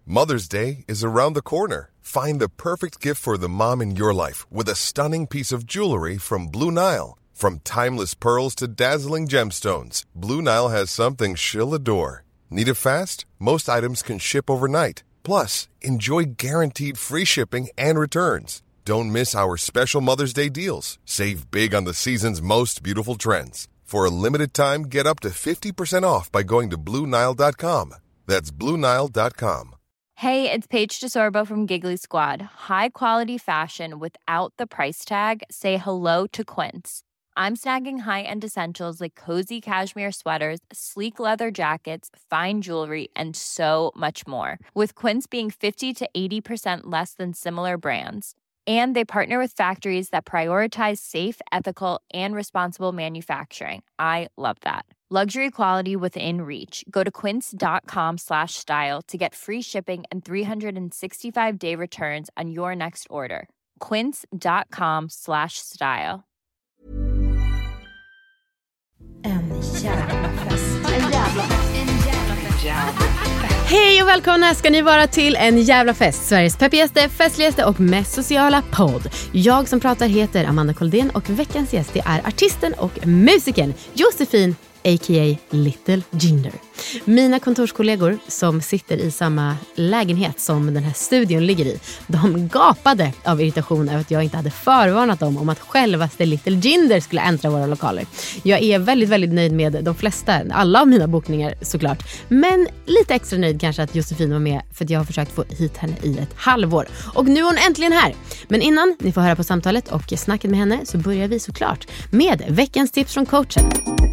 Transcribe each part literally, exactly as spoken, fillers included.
Mother's Day is around the corner. Find the perfect gift for the mom in your life with a stunning piece of jewelry from Blue Nile. From timeless pearls to dazzling gemstones, Blue Nile has something she'll adore. Need it fast? Most items can ship overnight. Plus, enjoy guaranteed free shipping and returns. Don't miss our special Mother's Day deals. Save big on the season's most beautiful trends. For a limited time, get up to fifty percent off by going to blue nile dot com. That's blue nile dot com. Hey, it's Paige DeSorbo from Giggly Squad. High quality fashion without the price tag. Say hello to Quince. I'm snagging high-end essentials like cozy cashmere sweaters, sleek leather jackets, fine jewelry, and so much more. With Quince being fifty to eighty percent less than similar brands. And they partner with factories that prioritize safe, ethical, and responsible manufacturing. I love that. Luxury quality within reach. Go to quince.com slash style to get free shipping and three sixty-five day returns on your next order. Quince.com slash style. En jävla fest. En jävla fest. En jävla fest. Hej och välkomna ska ni vara till En jävla fest, Sveriges peppigaste, festligaste och mest sociala podd. Jag som pratar heter Amanda Koldén och veckans gäst är artisten och musikern Josefin a k a. Little Jinder. Mina kontorskollegor som sitter i samma lägenhet som den här studion ligger i, de gapade av irritation över att jag inte hade förvarnat dem om att självaste Little Jinder skulle äntra våra lokaler. Jag är väldigt, väldigt nöjd med de flesta, alla av mina bokningar såklart. Men lite extra nöjd kanske att Josefin var med för att jag har försökt få hit henne i ett halvår. Och nu är hon äntligen här. Men innan ni får höra på samtalet och snacket med henne så börjar vi såklart med veckans tips från coachen.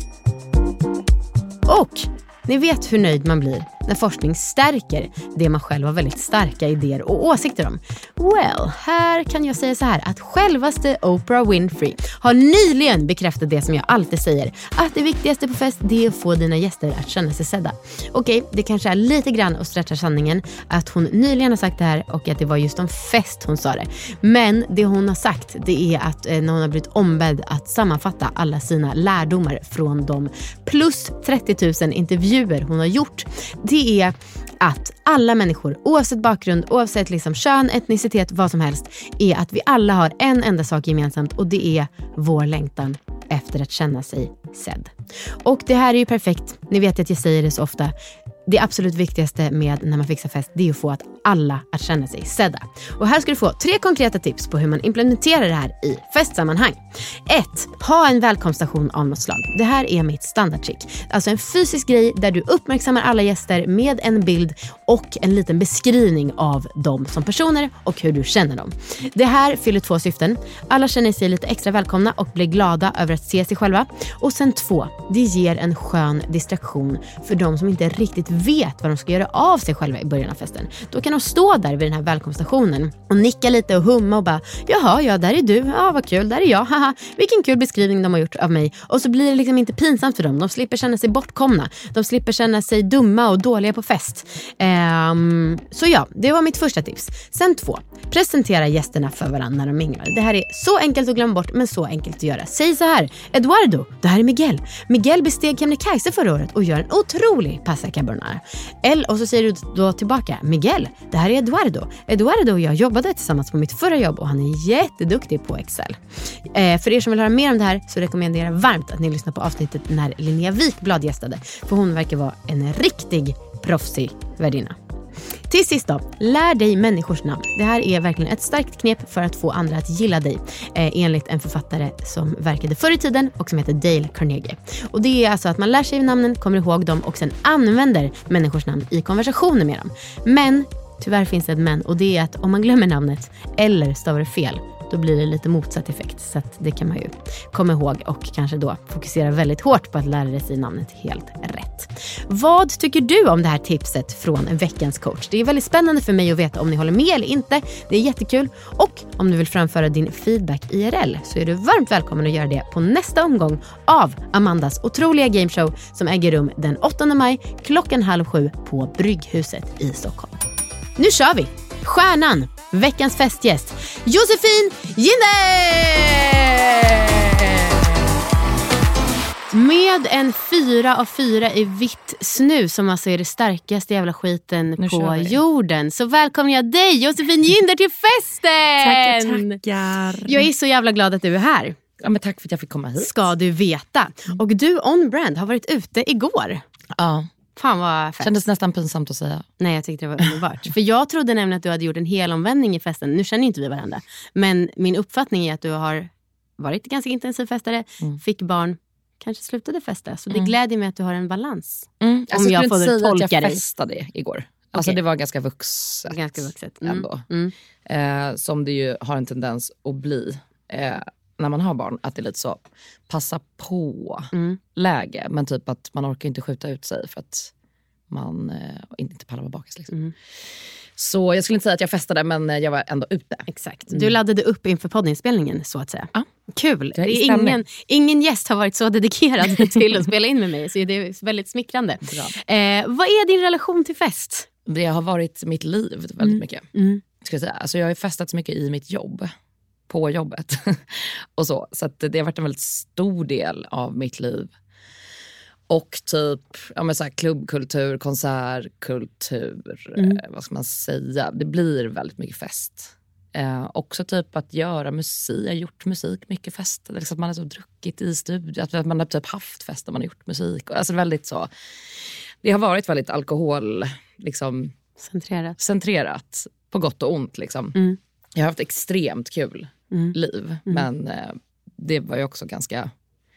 Och ni vet hur nöjd man blir när forskning stärker det man själv har väldigt starka idéer och åsikter om. Well, här kan jag säga så här att självaste Oprah Winfrey har nyligen bekräftat det som jag alltid säger, att det viktigaste på fest det är att få dina gäster att känna sig sedda. Okej, det kanske är lite grann att stretcha sanningen att hon nyligen har sagt det här och att det var just om fest hon sa det. Men det hon har sagt det är att när hon har blivit ombedd att sammanfatta alla sina lärdomar från de plus trettio tusen intervjuer hon har gjort, det är att alla människor, oavsett bakgrund, oavsett liksom kön, etnicitet, vad som helst, är att vi alla har en enda sak gemensamt och det är vår längtan efter att känna sig sedd. Och det här är ju perfekt. Ni vet att jag säger det så ofta. Det absolut viktigaste med när man fixar fest det är att få att alla att känna sig sedda. Och här ska du få tre konkreta tips på hur man implementerar det här i festsammanhang. ett. Ha en välkomststation av något slag. Det här är mitt standardtrick. Alltså en fysisk grej där du uppmärksammar alla gäster med en bild och en liten beskrivning av dem som personer och hur du känner dem. Det här fyller två syften. Alla känner sig lite extra välkomna och blir glada över att se sig själva. Och sen två, det ger en skön distraktion för de som inte riktigt vet vad de ska göra av sig själva i början av festen. Då kan de stå där vid den här välkomststationen och nicka lite och humma och bara, jaha, ja, där är du, ja vad kul, där är jag, haha, vilken kul beskrivning de har gjort av mig. Och så blir det liksom inte pinsamt för dem. De slipper känna sig bortkomna. De slipper känna sig dumma och dåliga på fest. Um, så ja, det var mitt första tips. Sen två, presentera gästerna för varandra när de minglar. Det här är så enkelt att glömma bort, men så enkelt att göra. Säg så här, Eduardo, det här är Miguel. Miguel besteg Kebnekaise förra året och gör en otrolig pasta carbonara. Eller, och så säger du då tillbaka, Miguel, det här är Eduardo. Eduardo och jag jobbade tillsammans på mitt förra jobb och han är jätteduktig på Excel. Eh, för er som vill höra mer om det här så rekommenderar jag varmt att ni lyssnar på avsnittet när Linnea Wikblad gästade. För hon verkar vara en riktig proffsig värdinna. Till sist då, lär dig människors namn. Det här är verkligen ett starkt knep för att få andra att gilla dig. Eh, enligt en författare som verkade förr i tiden och som heter Dale Carnegie. Och det är alltså att man lär sig namnen, kommer ihåg dem och sen använder människors namn i konversationer med dem. Men tyvärr finns det ett men, och det är att om man glömmer namnet eller stavar det fel, då blir det lite motsatt effekt. Så att det kan man ju komma ihåg och kanske då fokusera väldigt hårt på att lära sig namnet helt rätt. Vad tycker du om det här tipset från veckans coach? Det är väldigt spännande för mig att veta om ni håller med eller inte. Det är jättekul. Och om du vill framföra din feedback I R L så är du varmt välkommen att göra det på nästa omgång av Amandas otroliga gameshow som äger rum den åttonde maj klockan halv sju på Brygghuset i Stockholm. Nu kör vi! Stjärnan, veckans festgäst, Josefin Jinder! Med en fyra av fyra i vitt snus som alltså är det starkaste jävla skiten Nu på kör vi. jorden. Så välkomnar jag dig, Josefin Ginder, till festen! Tackar, tackar. Jag är så jävla glad att du är här. Ja, men tack för att jag fick komma hit. Ska du veta. Och du, On Brand, har varit ute igår. Ja. Fan vad fett. Kändes nästan pinsamt att säga. Nej, jag tyckte det var underbart. För jag trodde nämligen att du hade gjort en hel omvändning i festen. Nu känner inte vi varandra. Men min uppfattning är att du har varit ganska intensiv festare, Mm. fick barn, kanske slutade festa. Så det Mm. glädjer mig att du har en balans. Mm. Alltså, Om jag jag får skulle inte säga tolka att jag dig. festade igår. Alltså Okej. det var ganska vuxet. Ganska vuxet. Mm. Ändå. Mm. Eh, som det ju har en tendens att bli eh, när man har barn. Att det är lite så, passa på Mm. läge. Men typ att man orkar inte skjuta ut sig för att man eh, inte pallar vara bakis. Liksom. Mm. Så jag skulle inte säga att jag festade, men jag var ändå ute. Exakt. Du laddade upp inför poddinspelningen, så att säga. Ja. Kul. Jag är Det i är stämning. ingen, ingen gäst har varit så dedikerad till att spela in med mig. Så det är väldigt smickrande. Bra. Eh, vad är din relation till fest? Det har varit mitt liv väldigt Mm. mycket. Mm. Ska jag säga. Alltså jag har ju festat så mycket i mitt jobb. På jobbet. och så. Så att det har varit en väldigt stor del av mitt liv. Och typ ja, men så här, klubbkultur, konsertkultur. Mm. Eh, vad ska man säga? Det blir väldigt mycket fest. Eh, också typ att göra musik. Jag har gjort musik, mycket fest. Liksom att man har så druckit i studion. Att man har typ haft fest när man har gjort musik. Alltså väldigt så. Det har varit väldigt alkohol liksom, Centrerat. centrerat. På gott och ont liksom. Mm. Jag har haft extremt kul Mm. liv. Men eh, det var ju också ganska...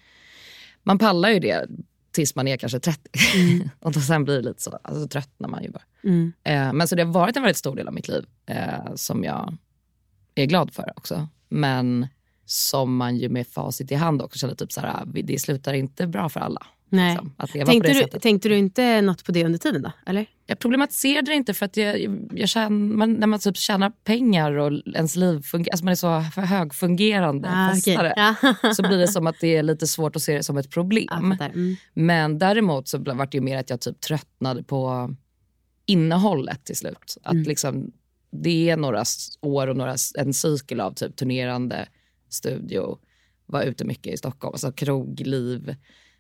Man pallar ju det tills man är kanske trettio. Mm. och då sen blir det lite så alltså, trött när man jobbar. Mm. Eh, men så det har varit en väldigt stor del av mitt liv. Eh, som jag är glad för också. Men som man ju med facit i hand också känner typ så här, det slutar inte bra för alla. Nej. Liksom, att leva Tänkte på det du, sättet. tänkte du inte något på det under tiden då? Eller? Jag problematiserade det inte för att jag, jag känner, man, när man typ tjänar pengar och ens liv fungerar, alltså man är så för högfungerande Ah, festare, okej. Ja. så blir det som att det är lite svårt att se det som ett Ja, problem. fattar. Mm. Men däremot så var det ju mer att jag typ tröttnade på innehållet till slut. Att Mm. liksom, det är några år och några, en cykel av typ turnerande studio, var ute mycket i Stockholm, alltså krogliv.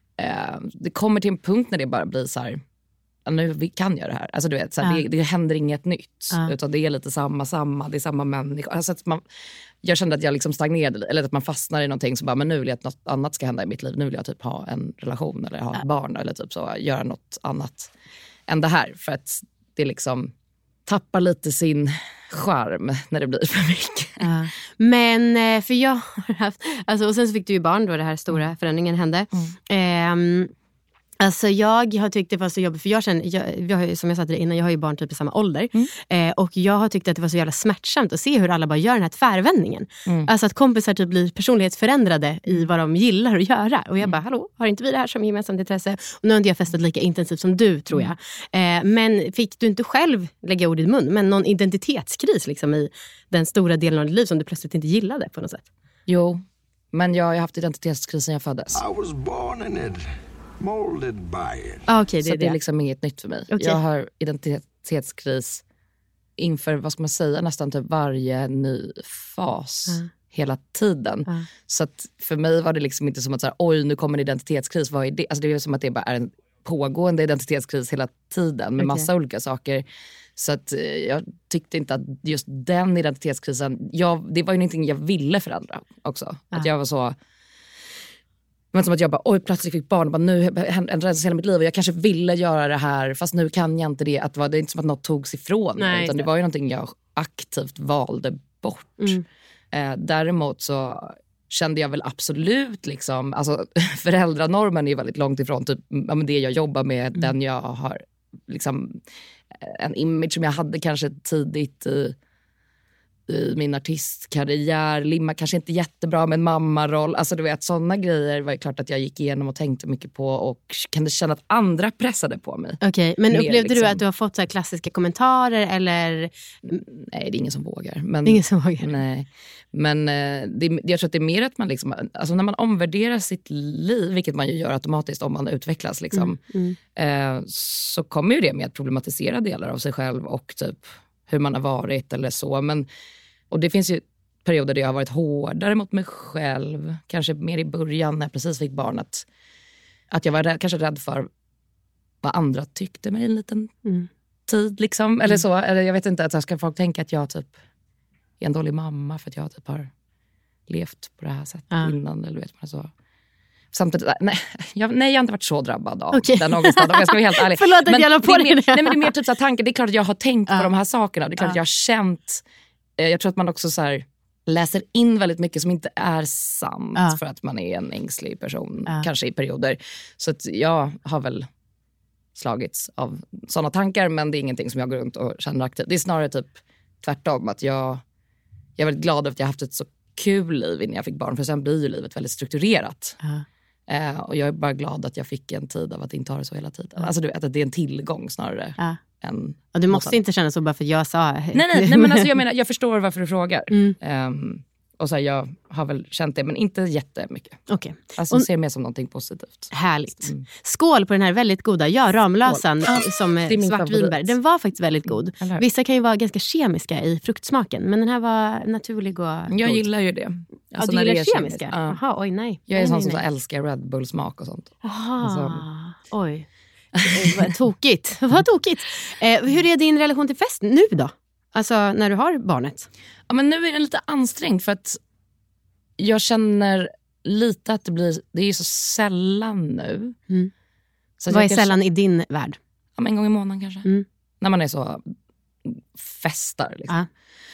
Eh, det kommer till en punkt när det bara blir så här, ja, nu vi kan göra det här. Alltså du vet, så här, Ja. det, det händer inget nytt. Ja. Utan det är lite samma, samma, det är samma människor. Alltså att man, jag kände att jag liksom stagnerade, eller att man fastnar i någonting som bara, men nu vill jag att något annat ska hända i mitt liv. Nu vill jag typ ha en relation eller ha ett barn eller typ så, göra något annat än det här. För att det liksom tappar lite sin charm när det blir för mycket. Ja. Men eh, för jag har haft, alltså, och sen så fick du ju barn då det här stora förändringen hände. Ehm, Alltså jag har tyckt det var så jobbigt, för jag känner, jag, jag, har ju- som jag sa till dig innan, jag har ju barn typ i samma ålder. Mm. Eh, och jag har tyckt att det var så jävla smärtsamt att se hur alla bara gör den här tvärvändningen. Mm. Alltså att kompisar typ blir personlighetsförändrade i vad de gillar att göra. Och jag bara, hallå, har inte vi det här som gemensamt intresse? Och nu har inte jag festat lika intensivt som du, tror jag. Eh, men fick du inte själv lägga ord i mun, men någon identitetskris liksom i den stora delen av ditt liv som du plötsligt inte gillade på något sätt? Jo, men jag har haft identitetskris sen jag föddes. I was born in it, molded by it. Ah, okej, det Så är det är det. liksom inget nytt för mig. Okej. Jag har identitetskris inför, vad ska man säga, nästan typ varje ny fas Ja. hela tiden. Ja. Så att för mig var det liksom inte som att så här, oj, nu kommer en identitetskris, vad är det? Alltså det är som att det bara är en pågående identitetskris hela tiden med Okej. massa olika saker. Så att eh, jag tyckte inte att just den identitetskrisen, jag, det var ju någonting jag ville förändra också. Ja. Att jag var så... Men som att jag bara, oj, plötsligt fick barn och bara, nu ändrades hela mitt liv och jag kanske ville göra det här fast nu kan jag inte det. Att det var det är inte som att något togs ifrån mig, Nej, utan det så. var ju någonting jag aktivt valde bort. Mm. Eh, däremot så kände jag väl absolut liksom, alltså föräldranormen är ju väldigt långt ifrån typ, ja, men det jag jobbar med, Mm. den jag har liksom, en image som jag hade kanske tidigt i, i min artistkarriär, limma kanske inte jättebra med en mammaroll, alltså du vet, sådana grejer var ju klart att jag gick igenom och tänkte mycket på och kunde känna att andra pressade på mig. Okej, men Mer upplevde du liksom- att du har fått så här klassiska kommentarer eller Nej, det är ingen som vågar. Men, ingen som vågar? Nej, men eh, det, jag tror att det är mer att man liksom, alltså när man omvärderar sitt liv, vilket man ju gör automatiskt om man utvecklas liksom, Mm. eh, så kommer ju det med att problematisera delar av sig själv och typ hur man har varit eller så. Men, och det finns ju perioder där jag har varit hårdare mot mig själv, kanske mer i början när jag precis fick barn, att att jag var rädd, kanske rädd för vad andra tyckte mig en liten Mm. tid liksom. Mm. Eller så, eller jag vet inte, att ska folk tänka att jag typ är en dålig mamma för att jag typ har levt på det här sättet ja. innan, eller vet man så. Samtidigt, nej jag, nej, jag har inte varit så drabbad av okay. den någonstans, om jag ska vara helt ärlig. Förlåt att men jag la på det. Mer, det. nej, men det är mer typ så här tankar. Det är klart att jag har tänkt ja. på de här sakerna. Det är klart ja. att jag har känt. Eh, jag tror att man också så här, läser in väldigt mycket som inte är sant ja. för att man är en ängslig person, ja. kanske i perioder. Så att jag har väl slagits av sådana tankar, men det är ingenting som jag går runt och känner aktivt. Det är snarare typ tvärtom, att jag, jag är väldigt glad över att jag har haft ett så kul liv innan jag fick barn, för sen blir ju livet väldigt strukturerat. Ja. Eh, och jag är bara glad att jag fick en tid av att inte ha det så hela tiden. Ja. Alltså du vet, att det är en tillgång snarare. Ja. Än och du måste något. Inte känna så bara för att jag sa... Nej, nej, nej men alltså jag menar, jag förstår varför du frågar. Mm. Um, och så här, jag har väl känt det, men inte jättemycket. Okej. Okay. Alltså jag ser mer som någonting positivt. Härligt. Mm. Skål på den här väldigt goda, ja, Ramlösan ja, som svart vinbär. Den var faktiskt väldigt god. Mm. Vissa kan ju vara ganska kemiska i fruktsmaken, men den här var naturlig och jag god. Gillar ju det. Alltså, ja, du gillar kemiska? Jaha, ja. oj nej. Jag är en sån som älskar Red Bull-smak och sånt. Jaha, alltså. Oj. Vad tokigt. Vad tokigt. Eh, hur är din relation till fest nu då? Alltså när du har barnet? Ja, men nu är den lite ansträngd för att jag känner lite att det blir, det är så sällan nu. Mm. Så vad är kanske, sällan i din värld? Ja, en gång i månaden kanske. Mm. När man är så festar liksom. Ah.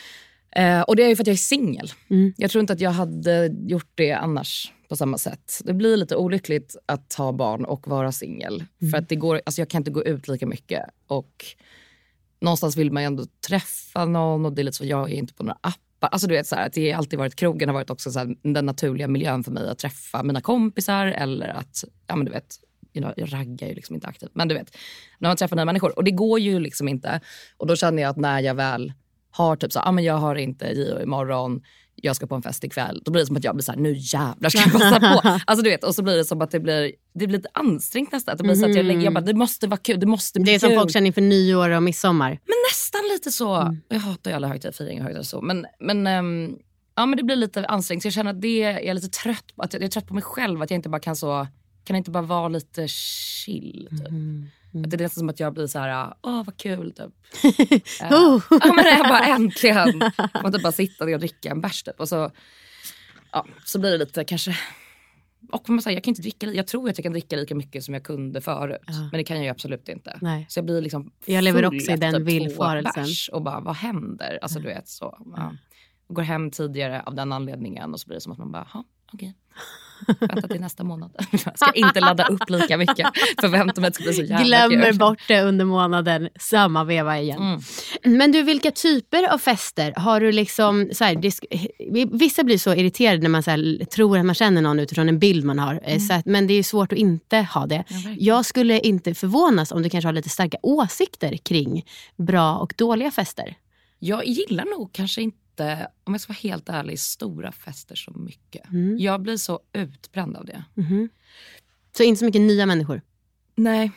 Eh, och det är ju för att jag är singel. Mm. Jag tror inte att jag hade gjort det annars på samma sätt. Det blir lite olyckligt att ha barn och vara singel. Mm. För att det går, alltså jag kan inte gå ut lika mycket. Och någonstans vill man ju ändå träffa någon. Och det är lite så, jag är inte på några appar. Alltså du vet så här, att det har alltid varit, krogen har varit också så här, den naturliga miljön för mig att träffa mina kompisar. Eller att, ja men du vet, you know, jag raggar ju liksom inte aktivt. Men du vet, när man träffar nya människor. Och det går ju liksom inte. Och då känner jag att när jag väl har typ så, ja ah, men jag har inte G O imorgon, jag ska på en fest ikväll. Då blir det som att jag blir så här, nu jävlar ska jag passa på. Alltså du vet, och så blir det som att det blir, det blir lite ansträngt nästan. Det blir så att jag lägger, jag bara, det måste vara kul, det måste bli Det är kul. Som folk känner inför nyår och midsommar. Men nästan lite så. Mm. Jag hatar ju alla högtidsfiringar och högtider så. Men, men, um, ja, men det blir lite ansträngt. Så jag känner att det är, jag är lite trött på, att jag är trött på mig själv. Att jag inte bara kan så, kan inte bara vara lite chill typ. Mm. Mm. Att det är nästan som att jag blir så här, åh vad kul typ. uh, oh. Ja men det är bara äntligen. Man typ bara sitta och dricka en bärs typ. Och så, ja, så blir det lite kanske. Och man säger, jag kan inte dricka, jag tror att jag kan dricka lika mycket som jag kunde förut. Ja. Men det kan jag ju absolut inte. Nej. Så jag blir liksom jag lever också i den typ villfarelsen. Och bara, vad händer? Alltså ja. du vet så. Ja. Jag går hem tidigare av den anledningen. Och så blir det som att man bara, ja okej. Vänta till nästa månad. Jag ska inte ladda upp lika mycket. Förvänta mig att det ska bli så jävla Glömmer kul. bort det under månaden. Samma veva igen. Mm. Men du, vilka typer av fester har du liksom så här, disk- vissa blir så irriterade när man så här, tror att man känner någon utifrån en bild man har. Mm. Så att, men det är ju svårt att inte ha det. Ja, jag skulle inte förvånas om du kanske har lite starka åsikter kring bra och dåliga fester. Jag gillar nog kanske inte, om jag ska vara helt ärlig, stora fester så mycket. Mm. Jag blir så utbränd av det. Mm. Så inte så mycket nya människor? Nej.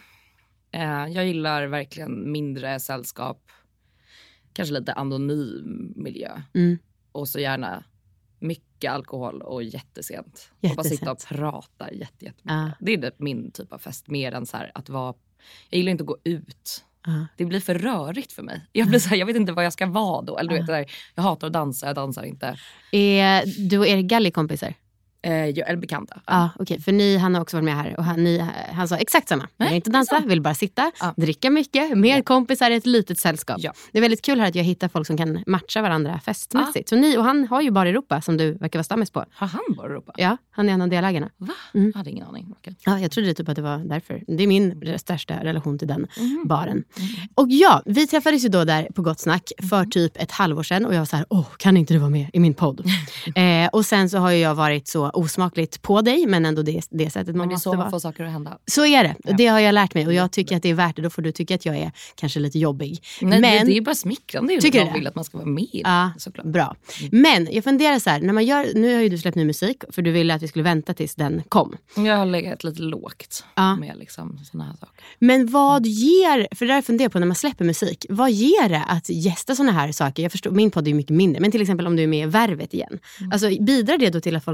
Eh, jag gillar verkligen mindre sällskap. Kanske lite anonym miljö. Mm. Och så gärna mycket alkohol och jättesent. jättesent. Och bara sitta och prata jätte, jättemycket. Ah. Det är min typ av fest. Mer än så här att vara... Jag gillar inte att gå ut. Uh. Det blir för rörigt för mig. Jag blir så här, jag vet inte vad jag ska vara då. Eller du uh. vet, där, jag hatar att dansa, jag dansar inte. Är du och Erik Galli kompisar? Eh, jag är bekanta. Ja, ah, okej. Okay. För ni, han har också varit med här. Och han, ni, han sa exakt samma. Jag vill inte dansa, vill bara sitta, ah. dricka mycket. Mer ja. kompisar i ett litet sällskap. Ja. Det är väldigt kul här att jag hittar folk som kan matcha varandra festmässigt. Ah. Så ni, och han har ju Bar Europa som du verkar vara stammis på. Har han Bar Europa? Ja, han är en av delägarna. Va? Mm. Jag hade ingen aning. Okay. Ja, jag trodde typ att det var därför. Det är min största relation till den mm. baren. Mm. Och ja, vi träffades ju då där på Gott Snack för typ ett halvår sedan. Och jag var så här, åh, kan inte du vara med i min podd? eh, och sen så har jag varit så osmakligt på dig, men ändå det, det sättet man men det är måste så man vara. får saker att hända. Så är det. Ja. Det har jag lärt mig och jag tycker att det är värt det. Då får du tycka att jag är kanske lite jobbig. Nej, men, det är ju bara smickrande. Tycker du vill att man ska vara med? Ja, såklart. Bra. Mm. Men jag funderar så här, när man gör, nu har ju du släppt ny musik för du ville att vi skulle vänta tills den kom. Jag har legat lite lågt ja. med liksom såna här saker. Men vad ger, för det där funderar jag på när man släpper musik, vad ger det att gästa såna här saker? Jag förstår, min podd är ju mycket mindre, men till exempel om du är med i Värvet igen. Mm. Alltså bidrar det då till att folk lyssnar på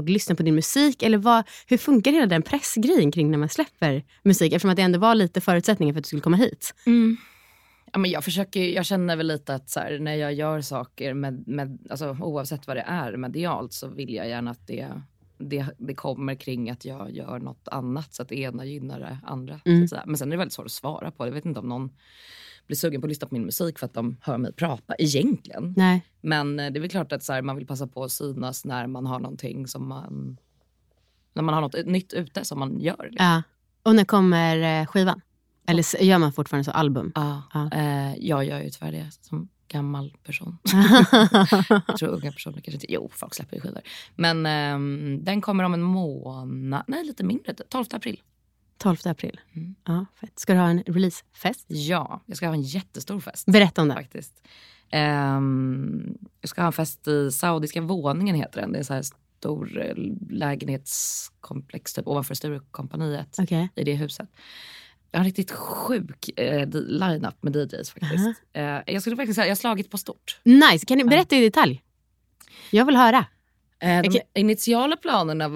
din musik? Eller vad, hur funkar hela den pressgrejen kring när man släpper musik? Eftersom att det ändå var lite förutsättningar för att du skulle komma hit. Mm. Ja, men jag försöker, jag känner väl lite att så här, när jag gör saker med, med, alltså, oavsett vad det är medialt, så vill jag gärna att det, det, det kommer kring att jag gör något annat, så att det ena gynnar det andra. Mm. Så men sen är det väldigt svårt att svara på. Jag vet inte om någon blir sugen på att lyssna på min musik för att de hör mig prata egentligen. Nej. Men det är väl klart att så här, man vill passa på att synas när man har någonting som man, när man har något nytt ute som man gör. Liksom. Ja. Och när kommer skivan? Eller gör man fortfarande så album? Ja, ja. Eh, jag gör ju tyvärr det som gammal person. Jag tror unga personer kanske inte... Jo, folk släpper ju skivor. Men eh, den kommer om en månad... Nej, lite mindre. tolfte april. tolfte april. Mm. Ja, fett. Ska du ha en releasefest? Ja, jag ska ha en jättestor fest. Berätta om det. Faktiskt. Eh, jag ska ha en fest i Saudiska våningen, heter den. Det är så här stor eh, lägenhetskomplex typ ovanför Sturecompagniet. Okay. I det huset. Jag har en riktigt sjuk eh, line-up med D Js faktiskt. Uh-huh. Eh, jag skulle faktiskt säga jag har slagit på stort. Nice, kan ni berätta i detalj? Jag vill höra. Eh, de okay. initiala planerna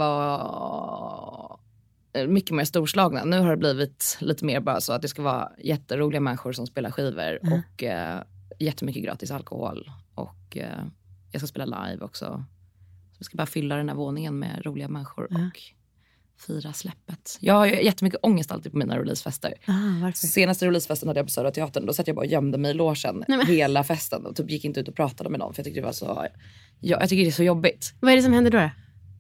var mycket mer storslagna. Nu har det blivit lite mer bara så att det ska vara jätteroliga människor som spelar skivor. Uh-huh. Och eh, jättemycket gratis alkohol. Och eh, jag ska spela live också. Så jag ska bara fylla den här våningen med roliga människor. Uh-huh. Och fira släppet. Jag har ju jättemycket ångest alltid på mina releasefester. Ah, varför? Senaste releasefesten hade jag på Södra Teatern. Då satt jag bara och gömde mig i logen hela festen. Och typ gick inte ut och pratade med någon. För jag tyckte det var så... Jag, jag tycker det är så jobbigt. Vad är det som händer då? då?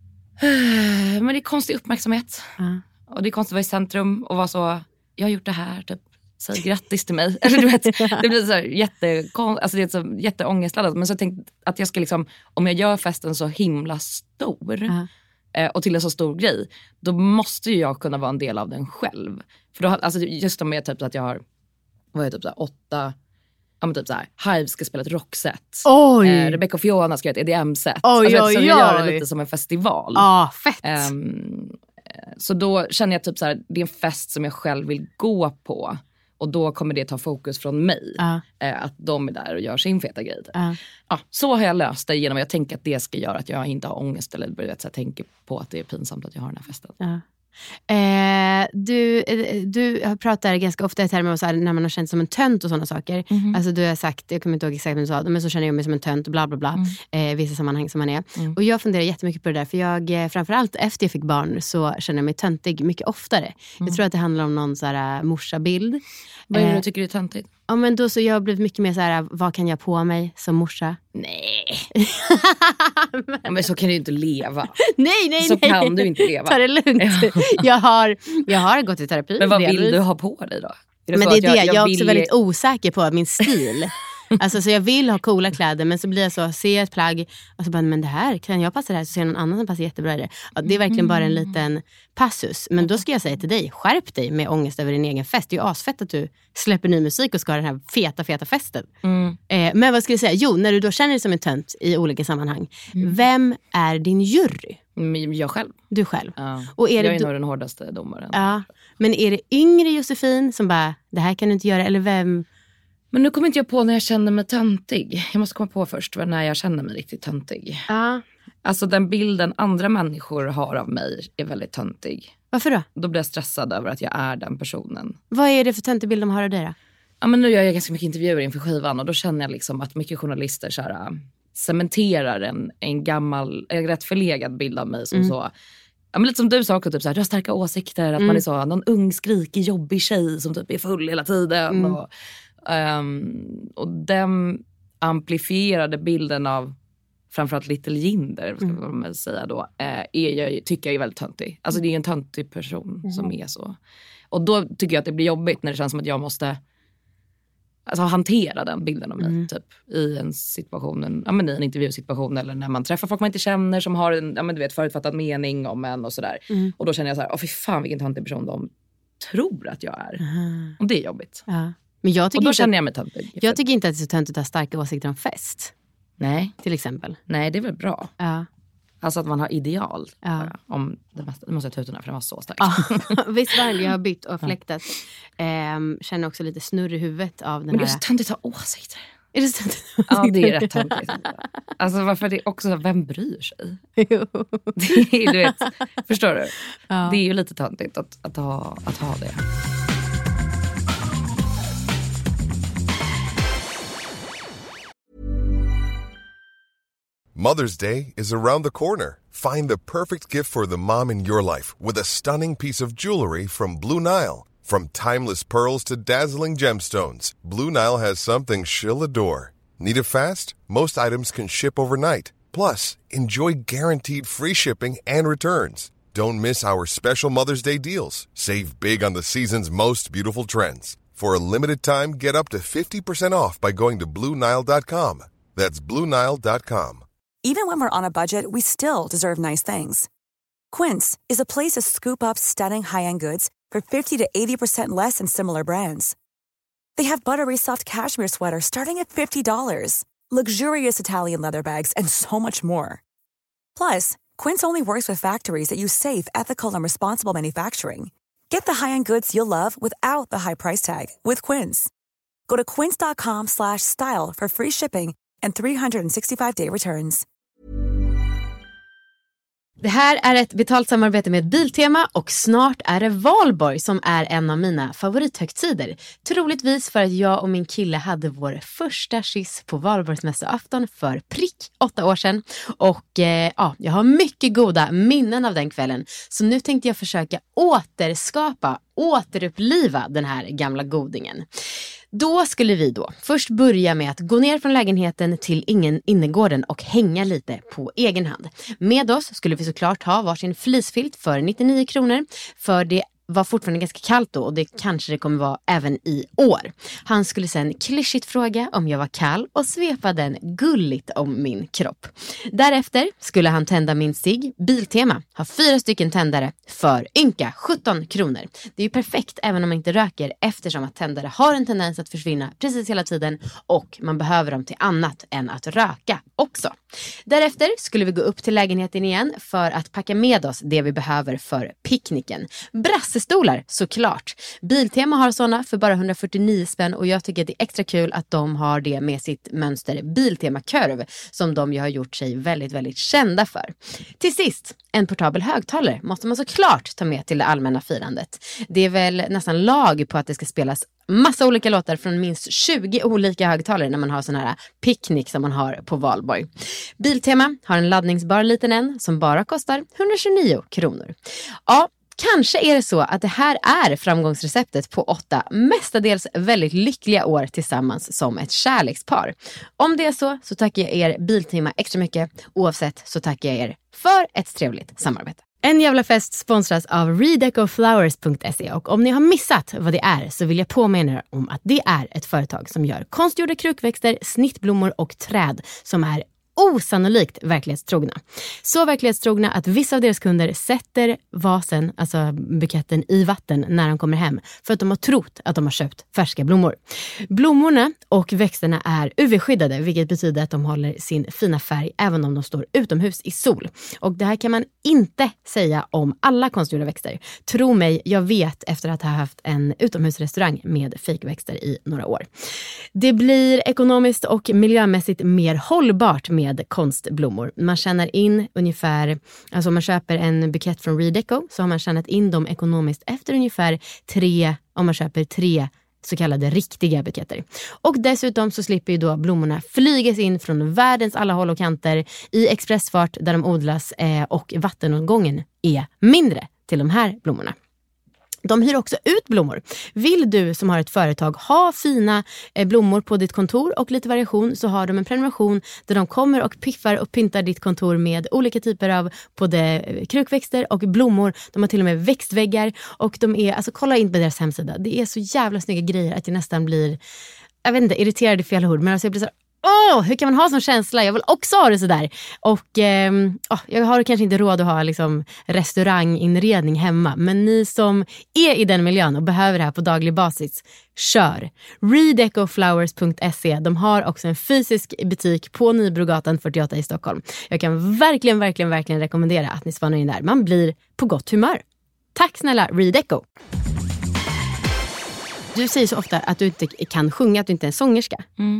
Men det är konstig uppmärksamhet. Ah. Och det är konstigt att vara i centrum och vara så... Jag har gjort det här, typ. Säg grattis till mig. Eller, du vet, det blir så här jätte, alltså det är så jätteångestladdat. Men så jag tänkte att jag ska liksom... Om jag gör festen så himla stor... Ah. Och till en så stor grej, då måste ju jag kunna vara en del av den själv. För då, alltså just med typ att jag har, vad är typ så här, åtta, ja men typ så här, Hive ska spela ett rockset. Oj! Eh, Rebecca och Fiona ska göra ett E D M-set. Oj, alltså, oj, så oj. vi gör det lite som en festival. Ja, ah, fett. Um, så då känner jag typ så här, det är en fest som jag själv vill gå på. Och då kommer det ta fokus från mig. Uh. Eh, att de är där och gör sin feta grej. Uh. Ja, så har jag löst det genom att jag tänker att det ska göra att jag inte har ångest. Eller vet, så jag tänker på att det är pinsamt att jag har den här festen. Uh. Eh, du, du pratar ganska ofta i termer av så här, när man har känt som en tönt och sådana saker. Mm-hmm. Alltså du har sagt, jag kommer inte ihåg exakt vad du sa, men så känner jag mig som en tönt och bla bla bla. Mm. Eh, vissa sammanhang som man är. Mm. Och jag funderar jättemycket på det där. För jag, framförallt efter jag fick barn så känner jag mig töntig mycket oftare. Mm. Jag tror att det handlar om någon så här morsabild. Vad är det eh, du tycker är töntigt? Ja, men då så jag har blivit mycket mer så här, vad kan jag på mig som morsa? Nej. men, men så kan du inte leva. Nej, nej, så nej. Så kan du inte leva. Ta det lugnt. jag, har, jag har gått i terapi. Men vad vill du ha på dig då? Är det men det är det, jag, jag, jag är vill... också väldigt osäker på min stil. Alltså så jag vill ha coola kläder, men så blir jag så, ser jag ett plagg och så bara, men det här, kan jag passa det här? Så ser någon annan som passar jättebra i det. Ja, det är verkligen bara en liten passus. Men då ska jag säga till dig, skärp dig med ångest över din egen fest. Det är ju asfett att du släpper ny musik och ska ha den här feta, feta festen. Mm. Eh, men vad ska jag säga? Jo, när du då känner dig som en tönt i olika sammanhang, mm. vem är din jury? Jag själv. Du själv. Ja. Och är jag det är då... nog den hårdaste domaren. Ja. Men är det yngre Josefin som bara, det här kan du inte göra, eller vem... Men nu kommer inte jag på när jag känner mig töntig. Jag måste komma på först när jag känner mig riktigt töntig. Ja. Alltså den bilden andra människor har av mig är väldigt töntig. Varför då? Då blir jag stressad över att jag är den personen. Vad är det för töntig bild de har av dig då? Ja, men nu gör jag ganska mycket intervjuer inför skivan. Och då känner jag liksom att mycket journalister så här, cementerar en, en gammal, en rätt förlegad bild av mig som mm. så... Ja, men lite som du sa också, typ så här, du har starka åsikter. Att mm. man är så, någon ung, skrikig, jobbig tjej som typ är full hela tiden. Mm. Och, um, och den amplifierade bilden av framförallt Little Jinder, ska mm. man säga då, är jag, tycker jag är väldigt töntig. Alltså det är en töntig person mm. som är så. Och då tycker jag att det blir jobbigt när det känns som att jag måste alltså, hantera den bilden av mig mm. typ, i en situation, en, ja, men i en intervjusituation eller när man träffar folk man inte känner som har en ja, men du vet, förutfattad mening om en och sådär. Mm. Och då känner jag så här, åh fy fan vilken töntig person de tror att jag är. Mm. Och det är jobbigt. Ja. Men jag och då känner att, jag mig töntig. Jag tycker inte att det är så töntigt att ha starka åsikter om fest. Nej. Till exempel. Nej, det är väl bra. Ja. Alltså att man har ideal. Ja. Om det måste, det måste jag ta ut den här för den var så stark. Ja. Visst var det, jag har bytt och fläktat. Ehm, känner också lite snurr i huvudet av den men här. det är så töntigt att ha åsikter. Är det så? Ja, det är rätt töntigt. Alltså varför det är också, vem bryr sig? Jo. Det är, du vet, förstår du? Ja. Det är ju lite töntigt att, att, ha, att ha det. Mother's Day is around the corner. Find the perfect gift for the mom in your life with a stunning piece of jewelry from Blue Nile. From timeless pearls to dazzling gemstones, Blue Nile has something she'll adore. Need it fast? Most items can ship overnight. Plus, enjoy guaranteed free shipping and returns. Don't miss our special Mother's Day deals. Save big on the season's most beautiful trends. For a limited time, get up to fifty percent off by going to blue nile dot com. That's blue nile dot com. Even when we're on a budget, we still deserve nice things. Quince is a place to scoop up stunning high-end goods for fifty to eighty percent less than similar brands. They have buttery soft cashmere sweaters starting at fifty dollars, luxurious Italian leather bags, and so much more. Plus, Quince only works with factories that use safe, ethical, and responsible manufacturing. Get the high-end goods you'll love without the high price tag with Quince. Go to quince dot com slash style for free shipping and three sixty-five day returns. Det här är ett betalt samarbete med Biltema och snart är det Valborg som är en av mina favorithögtider. Troligtvis för att jag och min kille hade vår första kyss på Valborgsmässoafton för prick åtta år sedan. Och eh, ja, jag har mycket goda minnen av den kvällen. Så nu tänkte jag försöka återskapa, återuppliva den här gamla godingen. Då skulle vi då först börja med att gå ner från lägenheten till ingen innergården och hänga lite på egen hand. Med oss skulle vi såklart ha varsin fleecefilt för nittionio kronor, för det var fortfarande ganska kallt då och det kanske det kommer vara även i år. Han skulle sen klyschigt fråga om jag var kall och svepa den gulligt om min kropp. Därefter skulle han tända min cigg. Biltema har fyra stycken tändare för ynka sjutton kronor. Det är ju perfekt även om man inte röker, eftersom att tändare har en tendens att försvinna precis hela tiden och man behöver dem till annat än att röka också. Därefter skulle vi gå upp till lägenheten igen för att packa med oss det vi behöver för picknicken. Brassestolar, såklart. Biltema har såna för bara hundrafyrtionio spänn och jag tycker att det är extra kul att de har det med sitt mönster Biltema-kurv som de ju har gjort sig väldigt, väldigt kända för. Till sist, en portabel högtalare måste man såklart ta med till det allmänna firandet. Det är väl nästan lag på att det ska spelas massa olika låtar från minst tjugo olika högtalare när man har sån här picknick som man har på Valborg. Biltema har en laddningsbar liten en som bara kostar hundratjugonio kronor. Ja, kanske är det så att det här är framgångsreceptet på åtta mestadels väldigt lyckliga år tillsammans som ett kärlekspar. Om det är så så tackar jag er Biltema extra mycket. Oavsett så tackar jag er för ett trevligt samarbete. En jävla fest sponsras av redecoflowers punkt se och om ni har missat vad det är så vill jag påminna er om att det är ett företag som gör konstgjorda krukväxter, snittblommor och träd som är osannolikt verklighetstrogna. Så verklighetstrogna att vissa av deras kunder sätter vasen, alltså buketten, i vatten när de kommer hem för att de har trott att de har köpt färska blommor. Blommorna och växterna är U V-skyddade, vilket betyder att de håller sin fina färg även om de står utomhus i sol. Och det här kan man inte säga om alla konstgjorda växter. Tro mig, jag vet efter att ha haft en utomhusrestaurang med fejkväxter i några år. Det blir ekonomiskt och miljömässigt mer hållbart med konstblommor. Man tjänar in ungefär, alltså om man köper en bukett från Redeco så har man tjänat in dem ekonomiskt efter ungefär tre, om man köper tre så kallade riktiga buketter. Och dessutom så slipper ju då blommorna flygas in från världens alla håll och kanter i expressfart där de odlas eh, och vattenåtgången är mindre till de här blommorna. De hyr också ut blommor. Vill du som har ett företag ha fina eh, blommor på ditt kontor och lite variation så har de en prenumeration där de kommer och piffar och pyntar ditt kontor med olika typer av både krukväxter och blommor. De har till och med växtväggar och de är, alltså kolla in på deras hemsida. Det är så jävla snygga grejer att jag nästan blir, jag vet inte, irriterad i fel ord, men alltså jag blir så här, åh, hur kan man ha sån känsla? Jag vill också ha det sådär. Och eh, oh, jag har kanske inte råd att ha liksom, restauranginredning hemma. Men ni som är i den miljön och behöver det här på daglig basis, kör. redecoflowers punkt se. De har också en fysisk butik på Nybrogatan fyrtioåtta i Stockholm. Jag kan verkligen, verkligen, verkligen rekommendera att ni spannar in där. Man blir på gott humör. Tack snälla Redeco. Du säger så ofta att du inte kan sjunga, att du inte är en sångerska. Mm.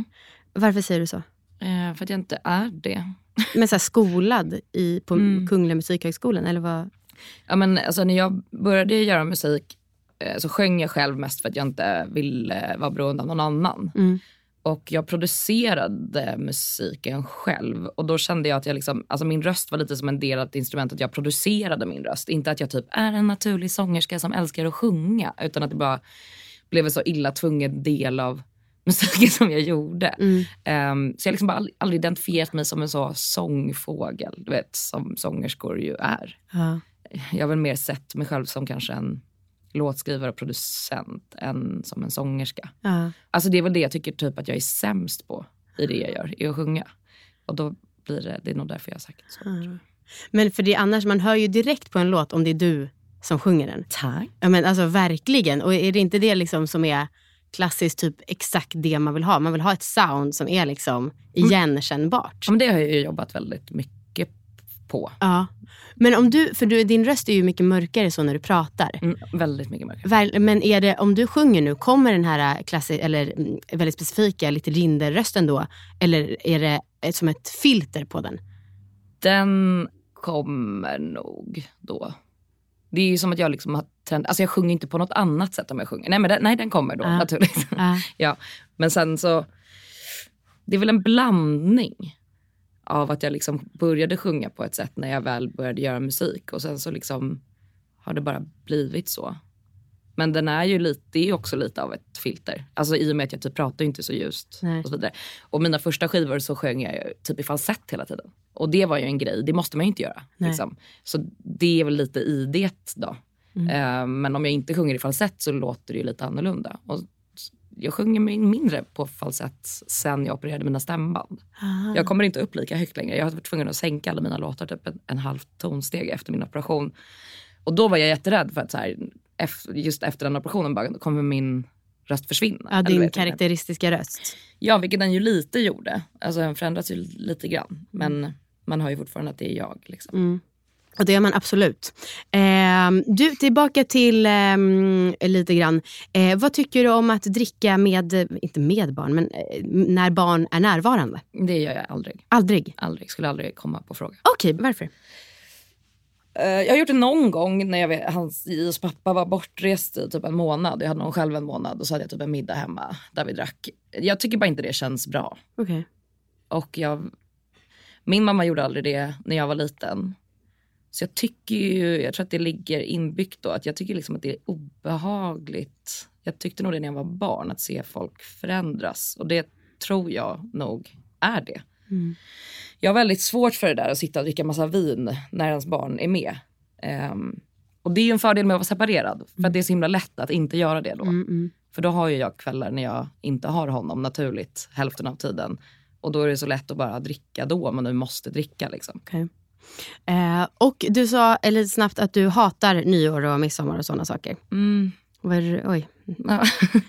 Varför säger du så? Eh, för att jag inte är det. Men så här skolad i, på Mm. Kungliga Musikhögskolan, eller vad? Ja, men alltså, när jag började göra musik eh, så sjöng jag själv mest för att jag inte ville vara beroende av någon annan. Mm. Och jag producerade musiken själv. Och då kände jag att jag liksom, alltså min röst var lite som en del av ett instrument. Att jag producerade min röst. Inte att jag typ är en naturlig sångerska som älskar att sjunga. Utan att det bara blev en så illa tvungen del av musiken som jag gjorde. Mm. Um, så jag liksom bara aldrig, aldrig identifierat mig som en så sångfågel. Du vet, som sångerskor ju är. Ja. Jag har väl mer sett mig själv som kanske en låtskrivare och producent än som en sångerska. Ja. Alltså det är väl det jag tycker typ att jag är sämst på i det jag gör, i att sjunga. Och då blir det, det är nog därför jag har sagt så. Mm. Men för det annars, man hör ju direkt på en låt om det är du som sjunger den. Tack. Ja, men alltså verkligen. Och är det inte det liksom som är klassiskt typ exakt det man vill ha? Man vill ha ett sound som är liksom igenkännbart. Ja, men det har jag ju jobbat väldigt mycket på. Ja. Men om du, för du, din röst är ju mycket mörkare så när du pratar. Mm, väldigt mycket mörkare. Väl, men är det, om du sjunger nu, kommer den här klassi, eller mm, väldigt specifika lite Rinder-rösten då? Eller är det ett, som ett filter på den? Den kommer nog då. Det är ju som att jag liksom har trend, alltså jag sjunger inte på något annat sätt om jag sjunger. Nej, men den, nej, den kommer då, Ja. naturligt. Ja. Ja, men sen så, det är väl en blandning av att jag liksom började sjunga på ett sätt när jag väl började göra musik. Och sen så liksom har det bara blivit så. Men den är ju lite, det är ju också lite av ett filter. Alltså i och med att jag typ pratar inte så ljust. Nej. Och så vidare. Och mina första skivor så sjöng jag ju typ i falsett hela tiden. Och det var ju en grej, det måste man ju inte göra. Liksom. Så det är väl lite i det då. Mm. Eh, men om jag inte sjunger i falsett så låter det ju lite annorlunda. Och jag sjunger mindre på falsett sen jag opererade mina stämband. Ah. Jag kommer inte upp lika högt längre. Jag har varit tvungen att sänka alla mina låtar typ en, en halv tonsteg efter min operation. Och då var jag jätterädd för att så här, just efter den operationen bara kommer min röst försvinna. Ja, Eller din vet jag. karaktäristiska röst. Ja, vilket den ju lite gjorde. Alltså den förändras ju lite grann. Men man har ju fortfarande att det är jag. Liksom. Mm. Och det gör man absolut. Eh, du, tillbaka till eh, lite grann. Eh, vad tycker du om att dricka med, inte med barn, men eh, när barn är närvarande? Det gör jag aldrig. Aldrig? Aldrig. Skulle aldrig komma på fråga. Okej, varför? Uh, jag har gjort det någon gång när jag vet, hans Ios pappa var bortrest i typ en månad. Jag hade någon själv en månad och så hade jag typ en middag hemma där vi drack. Jag tycker bara inte det känns bra. Okej. Okay. Och jag, min mamma gjorde aldrig det när jag var liten. Så jag tycker ju, jag tror att det ligger inbyggt då. Att jag tycker liksom att det är obehagligt. Jag tyckte nog det när jag var barn, att se folk förändras. Och det tror jag nog är det. Mm. Jag har väldigt svårt för det där att sitta och dricka massa vin när ens barn är med. Um, och det är ju en fördel med att vara separerad. För att det är så himla lätt att inte göra det då. Mm, mm. För då har ju jag kvällar när jag inte har honom naturligt hälften av tiden. Och då är det så lätt att bara dricka då om man nu måste dricka liksom. Okej. Eh, och du sa lite snabbt att du hatar nyår och midsommar och sådana saker. Mm. Vad är det? Oj. Ja.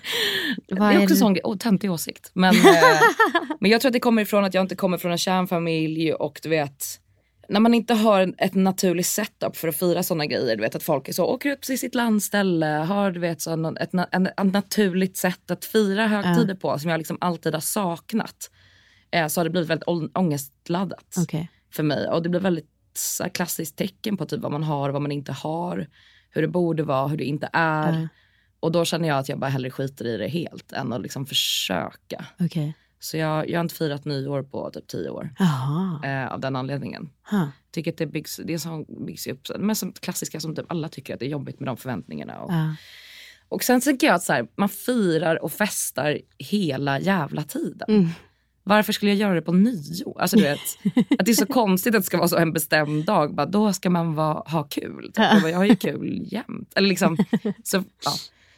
Det Vad är är också det? sån oh, töntig åsikt. Men, eh, men jag tror att det kommer ifrån att jag inte kommer från en kärnfamilj. Och du vet, när man inte har en, ett naturligt setup för att fira sådana grejer. Du vet att folk är så, åker upp till sitt landställe. Har du vet så, ett, ett, en, ett naturligt sätt att fira högtider uh. på. Som jag liksom alltid har saknat. Eh, så har det blivit väldigt å- ångestladdat Okay. för mig. Och det blir väldigt så här, klassiskt tecken på typ vad man har och vad man inte har. Hur det borde vara, hur det inte är. Uh. Och då känner jag att jag bara hellre skiter i det helt än att liksom försöka. Okay. Så jag, jag har inte firat nyår på typ tio år. Eh, av den anledningen. Huh. Tycker att det byggs, det är som byggs upp. Men som klassiska som typ alla tycker att det är jobbigt med de förväntningarna. Och, uh. och sen tänker jag att så här, man firar och festar hela jävla tiden. Mm. Varför skulle jag göra det på nyår? Alltså du vet, att det är så konstigt att det ska vara så en bestämd dag. Bara, då ska man vara, ha kul. Typ. Jag, bara, jag har ju kul jämt. Eller liksom, så ja.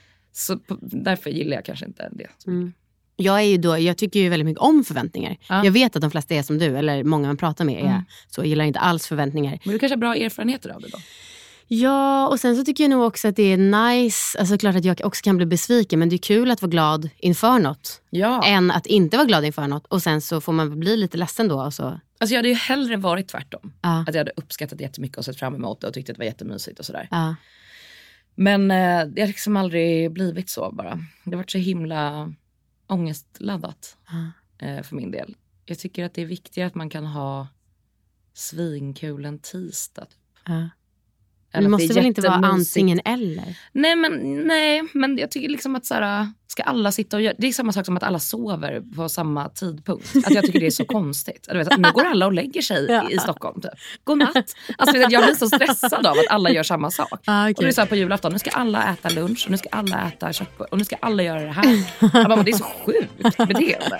Så på, därför gillar jag kanske inte det. Mm. Jag, är ju då, jag tycker ju väldigt mycket om förväntningar. Ja. Jag vet att de flesta är som du, eller många man pratar med är mm. så. Jag gillar inte alls förväntningar. Men du kanske har bra erfarenheter av det då? Ja, och sen så tycker jag nog också att det är nice. Alltså klart att jag också kan bli besviken. Men det är kul att vara glad inför något. Ja. Än att inte vara glad inför något. Och sen så får man bli lite ledsen då. Och så. Alltså jag hade ju hellre varit tvärtom. Ja. Att jag hade uppskattat jättemycket och sett fram emot det. Och tyckte att det var jättemysigt och sådär. Ja. Men eh, det har liksom aldrig blivit så bara. Det har varit så himla ångestladdat. Ja. eh, för min del. Jag tycker att det är viktigare att man kan ha svinkul en tisdag. Typ. Ja. Det måste väl inte vara antingen eller? Nej men, nej, men jag tycker liksom att så här, ska alla sitta och göra... Det är samma sak som att alla sover på samma tidpunkt. Att jag tycker det är så konstigt. Du vet, nu går alla och lägger sig ja. i Stockholm. Typ. Godnatt. Alltså, jag blir så stressad av att alla gör samma sak. Ah, okay. Och det är så här på julafton. Nu ska alla äta lunch och nu ska alla äta köttbullar. Och nu ska alla göra det här. Jag bara, det är så sjukt beteende.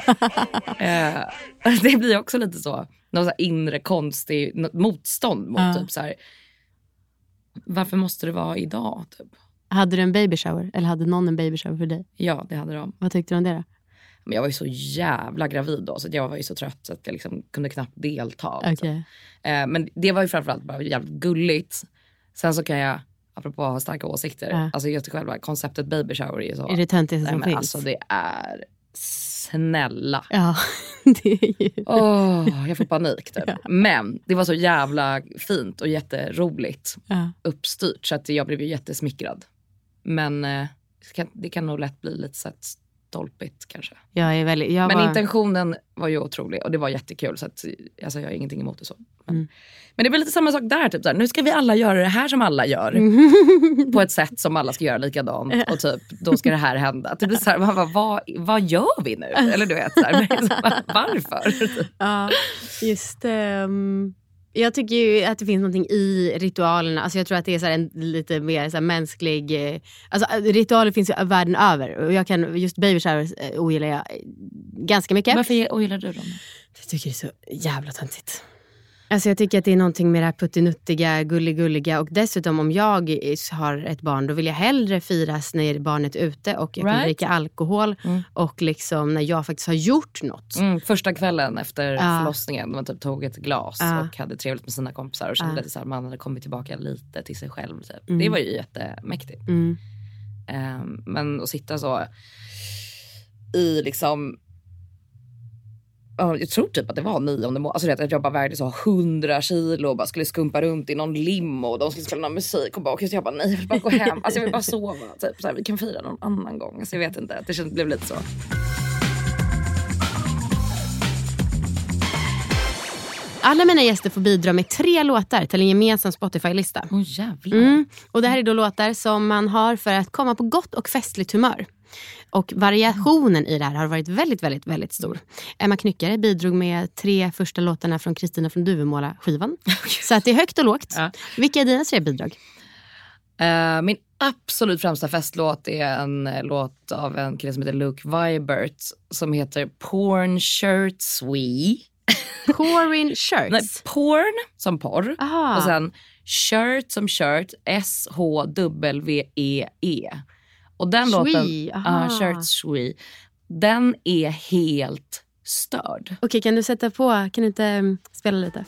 eh, det blir också lite så. Någon så här inre konstig motstånd mot ah. typ så här... Varför måste det vara idag typ? Hade du en baby shower? Eller hade någon en baby shower för dig? Ja, det hade de. Vad tyckte du om det då? Men jag var ju så jävla gravid då. Så jag var ju så trött så att jag liksom kunde knappt delta. Okay. Eh, men det var ju framförallt bara jävligt gulligt. Sen så kan jag, apropå att ha starka åsikter. Ja. Alltså just själva konceptet baby shower är ju så. Är det töntigt som finns? Alltså det är... Snälla. Ja, det är ju... Åh, jag får panik typ. Ja. Men det var så jävla fint och jätteroligt ja. uppstyrt. Så att jag blev ju jättesmickrad. Men eh, det, kan, det kan nog lätt bli lite så att stolpigt kanske. Jag är väldigt, jag men var... intentionen var ju otrolig och det var jättekul. Så att, alltså, jag har ingenting emot det så. Men, mm. men det är väl lite samma sak där. Typ, så här, nu ska vi alla göra det här som alla gör. Mm. På ett sätt som alla ska göra likadant. Och typ, då ska det här hända. Det blir så här, man bara, vad, vad gör vi nu? Eller du vet, så här, varför? Ja, just um... Jag tycker ju att det finns någonting i ritualerna. Alltså jag tror att det är så här en lite mer så här mänsklig... Alltså ritualer finns ju världen över. Och jag kan, just baby showers ogillar jag ganska mycket. Varför ogillar du dem? Jag tycker det är så jävla töntigt. Alltså jag tycker att det är någonting med det här puttinuttiga, gulligulliga. Och dessutom om jag har ett barn, då vill jag hellre firas när barnet är ute. Och jag right. kan dricka alkohol. Mm. Och liksom när jag faktiskt har gjort något. Mm, första kvällen efter uh. förlossningen. Man typ tog ett glas uh. och hade trevligt med sina kompisar. Och kände uh. att man hade kommit tillbaka lite till sig själv. Typ. Mm. Det var ju jättemäktigt. Mm. Um, men att sitta så i liksom... Jag tror typ att det var nionde månaden. Alltså att jag bara vägde så hundra kilo och bara skulle skumpa runt i någon limo och de skulle spela någon musik och bara, och jag bara nej, jag vill bara gå hem. Alltså jag vill bara sova. Typ så här, vi kan fira någon annan gång. Alltså jag vet inte, det kändes, blev lite så. Alla mina gäster får bidra med tre låtar till en gemensam Spotify-lista. Åh oh, jävlar. Mm. Och det här är då låtar som man har för att komma på gott och festligt humör. Och variationen i det här har varit väldigt, väldigt, väldigt stor. Emma Knyckare bidrog med tre första låtarna från Kristina från Duvemåla-skivan. Så att det är högt och lågt. Ja. Vilka är dina tre bidrag? Uh, min absolut främsta festlåt är en uh, låt av en kille som heter Luke Vibert. Som heter Porn Shirts We. Porn Shirts? Nej, porn som porr. Aha. Och sen shirt som shirt. S H W E E. Och den Shui, låten, uh, Shirts Shui, den är helt störd. Okej, okay, kan du sätta på, kan du inte um, spela lite?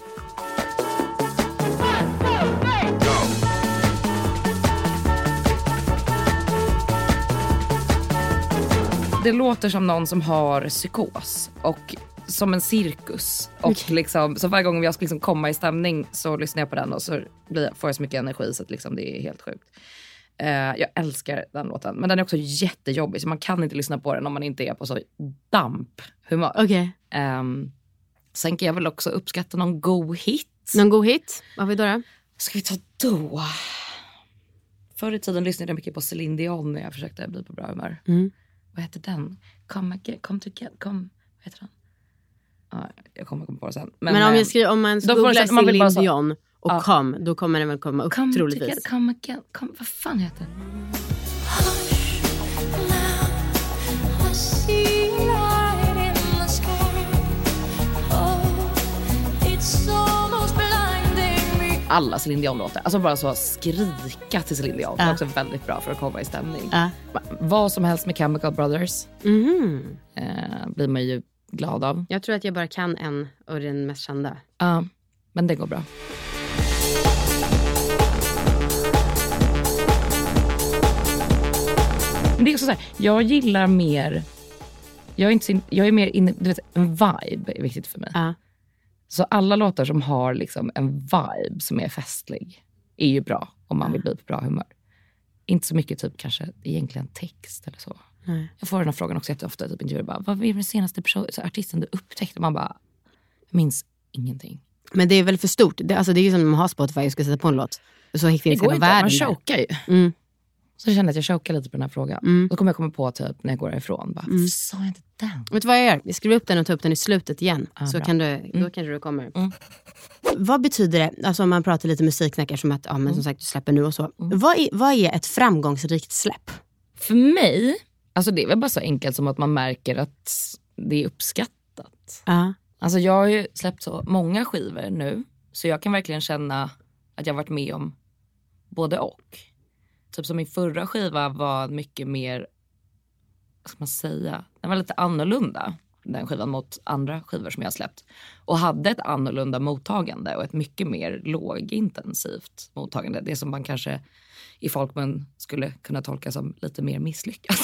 Det låter som någon som har psykos och som en cirkus. Och okay. liksom, så varje gång jag ska liksom komma i stämning så lyssnar jag på den och så blir, får jag så mycket energi så att liksom det är helt sjukt. Uh, jag älskar den låten. Men den är också jättejobbig. Så man kan inte lyssna på den om man inte är på så damphumör. Okej. Okay. Um, sen kan jag väl också uppskatta någon god hit. Någon god hit? Vad har vi då då? Ska vi ta då? Förr i tiden lyssnade jag mycket på Celine Dion när jag försökte bli på bra humör. Mm. Vad heter den? Come again, come together, come... Vad heter den? Uh, jag kommer komma på det sen. Men, Men om, jag skriver, om man googlar Celine Dion... Och ja. kom, då kommer den väl komma upp come troligtvis. Together, come again, come, vad fan heter den? Alla Celine Dion-låtar. Alltså bara så skrika till Celine Dion. Ja. Det är också väldigt bra för att komma i stämning. Ja. Vad som helst med Chemical Brothers. Mm. Eh, blir man ju glad av. Jag tror att jag bara kan en och den mest kända. Ja, men det går bra. Men det är också så här, jag gillar mer, jag är, inte, jag är mer inne, du vet, en vibe är viktigt för mig. Uh. Så alla låtar som har liksom en vibe som är festlig är ju bra om man uh. vill bli på bra humör. Inte så mycket typ kanske egentligen text eller så. Nej. Jag får den här frågan också jätteofta, typ intervjuer, bara, vad är den senaste person, så artisten du upptäckte? Man bara, jag minns ingenting. Men det är väl för stort. Det, alltså, det är ju som om man har Spotify och ska sätta på en låt. Så finns det går inte, världen man chokar ju. Mm. Så jag känner att jag chokar lite på den här frågan. Mm. Då kommer jag komma på typ när jag går härifrån. Bara, Mm. sa jag inte den? Vet du vad jag gör? Jag skriver upp den och tar upp den i slutet igen. Ah, så bra. kan du, Mm. då kanske du kommer. Mm. Vad betyder det? Alltså om man pratar lite musiksnackar som att ja, men som Mm. sagt, du släpper nu och så. Mm. Vad, är, vad är ett framgångsrikt släpp? För mig, alltså det är väl bara så enkelt som att man märker att det är uppskattat. Ja. Alltså jag har ju släppt så många skivor nu. Så jag kan verkligen känna att jag varit med om både och. Typ som min förra skiva var mycket mer, vad ska man säga, den var lite annorlunda. Den skivan mot andra skivor som jag har släppt. Och hade ett annorlunda mottagande och ett mycket mer lågintensivt mottagande. Det som man kanske i folkmun skulle kunna tolka som lite mer misslyckat.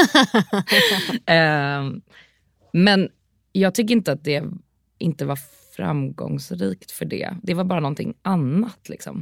um, men jag tycker inte att det inte var framgångsrikt för det. Det var bara någonting annat liksom.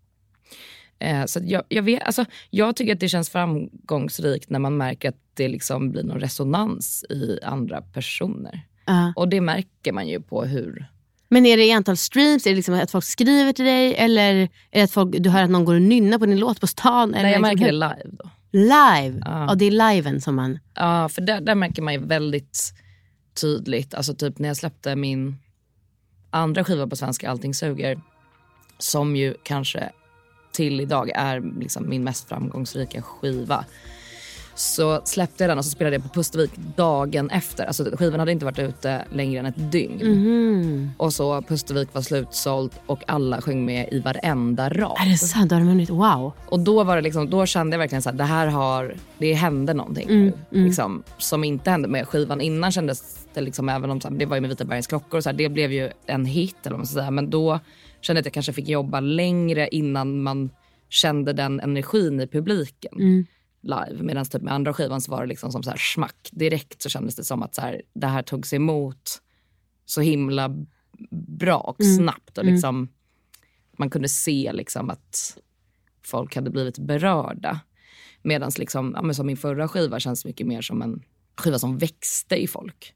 Uh, så jag, jag, vet, alltså, jag tycker att det känns framgångsrikt när man märker att det liksom blir någon resonans i andra personer. Ja. Och det märker man ju på hur... Men är det i antal streams? Är det liksom att folk skriver till dig? Eller är det att folk, du hör att någon går och nynnar på din låt på stan? Eller Nej, jag liksom, märker det live då. Live? Ja. Ja, det är liven som man... Ja, för där, där märker man ju väldigt tydligt. Alltså typ när jag släppte min andra skiva på svenska, Allting suger, som ju kanske till idag är liksom min mest framgångsrika skiva. Så släppte jag den och så spelade jag på Pustervik dagen efter. Alltså skivan hade inte varit ute längre än ett dygn. Mm. Och så Pustervik var slutsålt och alla sjöng med i varenda rad. Är det sant? Då har de vunnit. Wow. Och då var det liksom, då kände jag verkligen så här, det här har, det hände någonting Mm, nu, mm. liksom, som inte hände med skivan innan. Kändes det liksom, även om så här, det var ju med Vita bergens klockor och så här, det blev ju en hit eller vad man ska säga, men då kände jag att jag kanske fick jobba längre innan man kände den energin i publiken. Mm. Live, medan typ med andra skivan så var det liksom som så här smack. Direkt så kändes det som att så här, det här togs emot så himla bra och Mm. snabbt och liksom man kunde se liksom att folk hade blivit berörda. Medan liksom, ja, men som min förra skiva känns mycket mer som en skiva som växte i folk.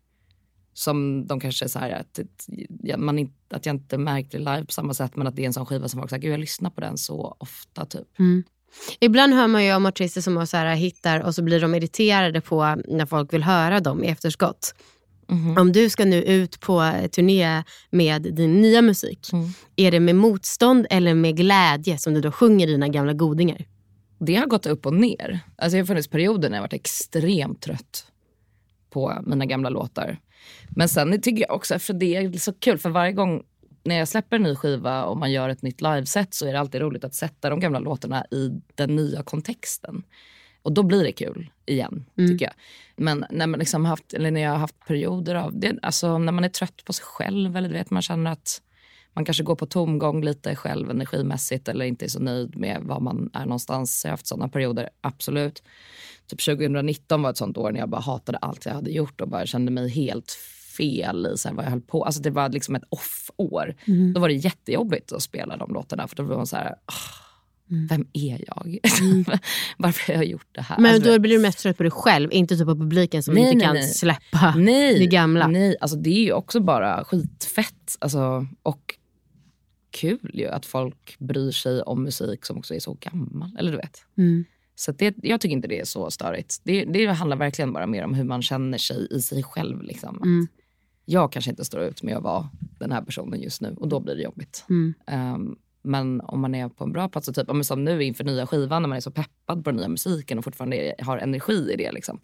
Som de kanske så här att, ja, man inte, att jag inte märkte live på samma sätt, men att det är en sån skiva som folk säger, gud jag lyssnar på den så ofta typ. Mm. Ibland hör man ju om artister som har så här hittar och så blir de irriterade på när folk vill höra dem i efterskott. Mm-hmm. Om du ska nu ut på turné med din nya musik, Mm. är det med motstånd eller med glädje som du då sjunger dina gamla godingar? Det har gått upp och ner. Alltså det har funnits perioder när jag varit extremt trött på mina gamla låtar. Men sen tycker jag också, för det är så kul, för varje gång när jag släpper en ny skiva och man gör ett nytt liveset så är det alltid roligt att sätta de gamla låtarna i den nya kontexten. Och då blir det kul igen, Mm. tycker jag. Men när man liksom haft, eller när jag har haft perioder av det, alltså när man är trött på sig själv, eller du vet, man känner att man kanske går på tomgång lite själv energimässigt eller inte är så nöjd med var man är någonstans. Jag har haft sådana perioder, absolut. Typ tjugonitton var ett sånt år när jag bara hatade allt jag hade gjort och bara kände mig helt fel i så här vad jag höll på. Alltså det var liksom ett off-år. Mm. Då var det jättejobbigt att spela de låtarna, för då var man så här, oh, vem är jag? Mm. Varför har jag gjort det här? Men Alltså, då blir du mest trött på dig själv, inte typ på publiken som Nej, inte nej, kan nej. släppa nej, det gamla. Nej, alltså det är ju också bara skitfett. Alltså, och kul ju att folk bryr sig om musik som också är så gammal. Eller du vet. Mm. Så att det, jag tycker inte det är så störigt. Det, det handlar verkligen bara mer om hur man känner sig i sig själv. Liksom. Mm. Att jag kanske inte står ut med att vara den här personen just nu. Och då blir det jobbigt. Mm. Um, men om man är på en bra plats, och typ, om som nu inför nya skivan, när man är så peppad på den nya musiken och fortfarande har energi i det. Liksom,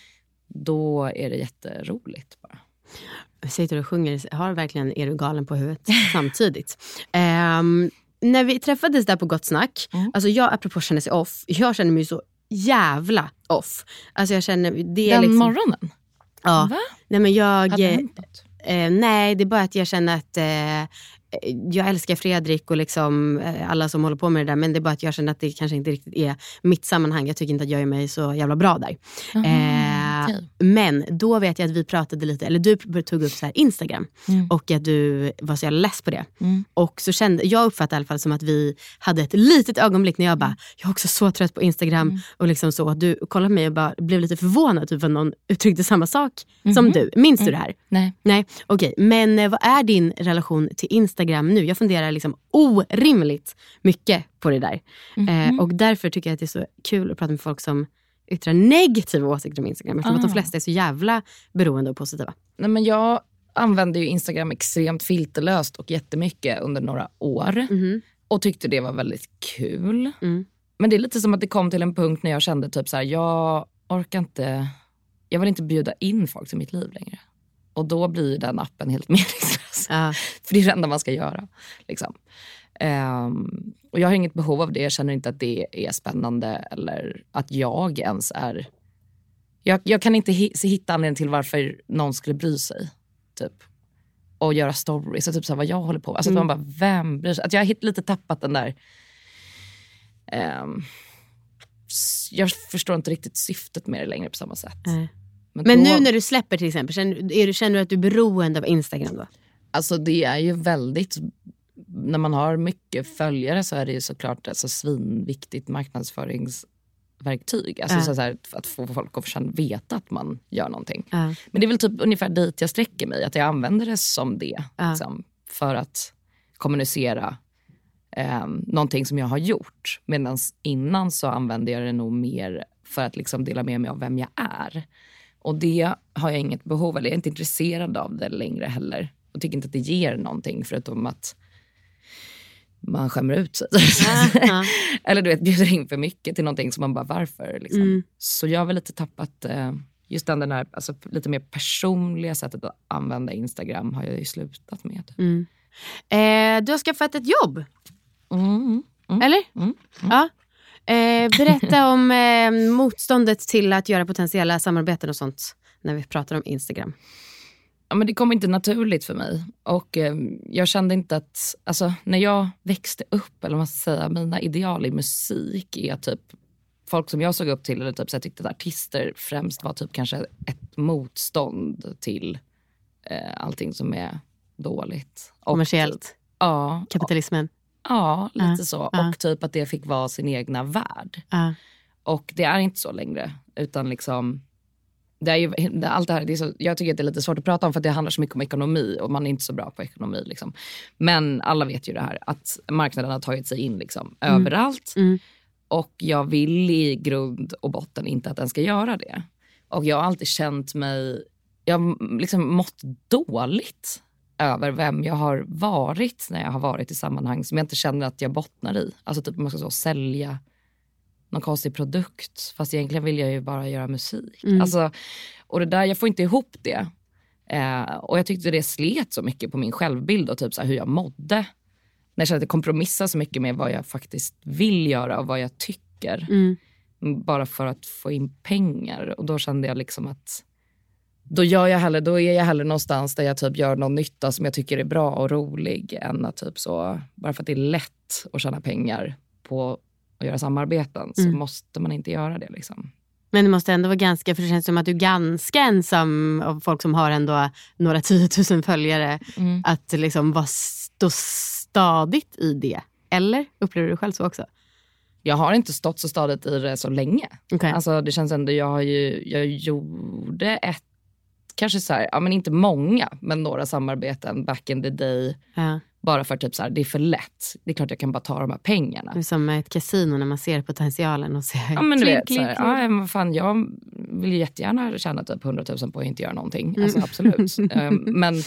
då är det jätteroligt bara. Sitter och sjunger, har verkligen Är du galen på huvudet samtidigt. Um, när vi träffades där på Gott Snack, Mm. alltså jag, apropå känner sig off, jag känner mig så jävla off. Alltså jag känner, det är Den liksom, morgonen? ja. Va? Nej men jag, Hade det hänt något? eh, nej det är bara att jag känner att eh, jag älskar Fredrik och liksom alla som håller på med det där, men det är bara att jag känner att det kanske inte riktigt är mitt sammanhang. Jag tycker inte att jag är mig så jävla bra där. Aha, eh, okay. Men då vet jag att vi pratade lite, eller du tog upp så här Instagram mm. och att du var så jävla less på det. Mm. Och så kände, jag uppfattade i alla fall som att vi hade ett litet ögonblick när jag bara, jag är också så trött på Instagram mm. och liksom så, att du kollade på mig och bara blev lite förvånad typ att någon uttryckte samma sak mm-hmm. som du. Minns mm. du det här? Nej. Nej, okej. Okay. Men eh, vad är din relation till Instagram nu? Jag funderar liksom orimligt mycket på det där. Mm-hmm. Eh, och därför tycker jag att det är så kul att prata med folk som yttrar negativa åsikter om Instagram. Eftersom ah. att de flesta är så jävla beroende och positiva. Nej, men jag använde ju Instagram extremt filterlöst och jättemycket under några år. Mm-hmm. Och tyckte det var väldigt kul. Mm. Men det är lite som att det kom till en punkt när jag kände typ så här, jag orkar inte, jag vill inte bjuda in folk till mitt liv längre. Och då blir den appen helt meningslös. Uh. För det är det enda man ska göra. Liksom. Um, och jag har inget behov av det. Jag känner inte att det är spännande. Eller att jag ens är... Jag, jag kan inte hi- hitta anledning till varför någon skulle bry sig. Typ. Och göra stories. Och typ så här, vad jag håller på med. Alltså mm. att man bara, vem bryr sig? Att jag har lite tappat den där... Um, jag förstår inte riktigt syftet med det längre på samma sätt. Mm. Men, Men då, nu när du släpper till exempel, känner, är du, känner du att du är beroende av Instagram då? Alltså det är ju väldigt, när man har mycket följare så är det ju såklart alltså, svinviktigt marknadsföringsverktyg. Alltså äh. så här, att få folk att veta att man gör någonting. Äh. Men det är väl typ ungefär dit jag sträcker mig, att jag använder det som det. Äh. Liksom, för att kommunicera eh, någonting som jag har gjort. Medan innan så använde jag det nog mer för att liksom dela med mig av vem jag är. Och det har jag inget behov, eller jag är inte intresserad av det längre heller. Och tycker inte att det ger någonting förutom att man skämmer ut sig. Ja. Eller du vet, bjuder in för mycket till någonting som man bara, varför? Liksom. Mm. Så jag har väl lite tappat eh, just den där alltså, lite mer personliga sättet att använda Instagram har jag ju slutat med. Mm. Eh, du har skaffat ett jobb. Mm. Mm. Eller? Mm. Mm. Ja. Eh, berätta om eh, motståndet till att göra potentiella samarbeten och sånt när vi pratar om Instagram. Ja, men det kom inte naturligt för mig. Och eh, jag kände inte att, alltså när jag växte upp, eller vad man ska säga, mina ideal i musik är typ folk som jag såg upp till, eller typ så jag tyckte att artister främst var typ kanske ett motstånd till eh, allting som är dåligt. Kommersiellt? Typ, ja. Kapitalismen? Ja, lite uh, så. Uh. Och typ att det fick vara sin egna värld. Uh. Och det är inte så längre. Utan liksom... Det är ju, det, allt det här, det är så, jag tycker att det är lite svårt att prata om för att det handlar så mycket om ekonomi. Och man är inte så bra på ekonomi. Liksom. Men alla vet ju det här. Att marknaden har tagit sig in liksom, mm. överallt. Mm. Och jag vill i grund och botten inte att den ska göra det. Och jag har alltid känt mig... Jag har liksom mått dåligt över vem jag har varit när jag har varit i sammanhang som jag inte känner att jag bottnar i. Alltså typ man ska så sälja någon konstig produkt fast egentligen vill jag ju bara göra musik. Mm. Alltså, och det där, jag får inte ihop det. Eh, och jag tyckte det slet så mycket på min självbild och typ så här hur jag mådde. När jag kände att jag kompromissade så mycket med vad jag faktiskt vill göra och vad jag tycker. Mm. Bara för att få in pengar. Och då kände jag liksom att Då, gör jag hellre, då är jag hellre någonstans där jag typ gör någon nytta som jag tycker är bra och rolig än att typ så, bara för att det är lätt att tjäna pengar på att göra samarbeten så mm. måste man inte göra det liksom. Men det måste ändå vara ganska, för det känns som att du är ganska ensam av folk som har ändå några tiotusen följare mm. att liksom vara stå stadigt i det. Eller upplever du själv så också? Jag har inte stått så stadigt i det så länge. Okay. Alltså det känns ändå, jag har ju, jag gjorde ett kanske så här, ja men inte många, men några samarbeten back in the day. Ja. Bara för typ så här, det är för lätt. Det är klart jag kan bara ta de här pengarna. Det är som ett kasino när man ser potentialen och ser ja men du vet, så här, ja men fan, jag vill ju jättegärna tjäna typ hundratusen på att inte göra någonting. Mm. Alltså absolut. um, men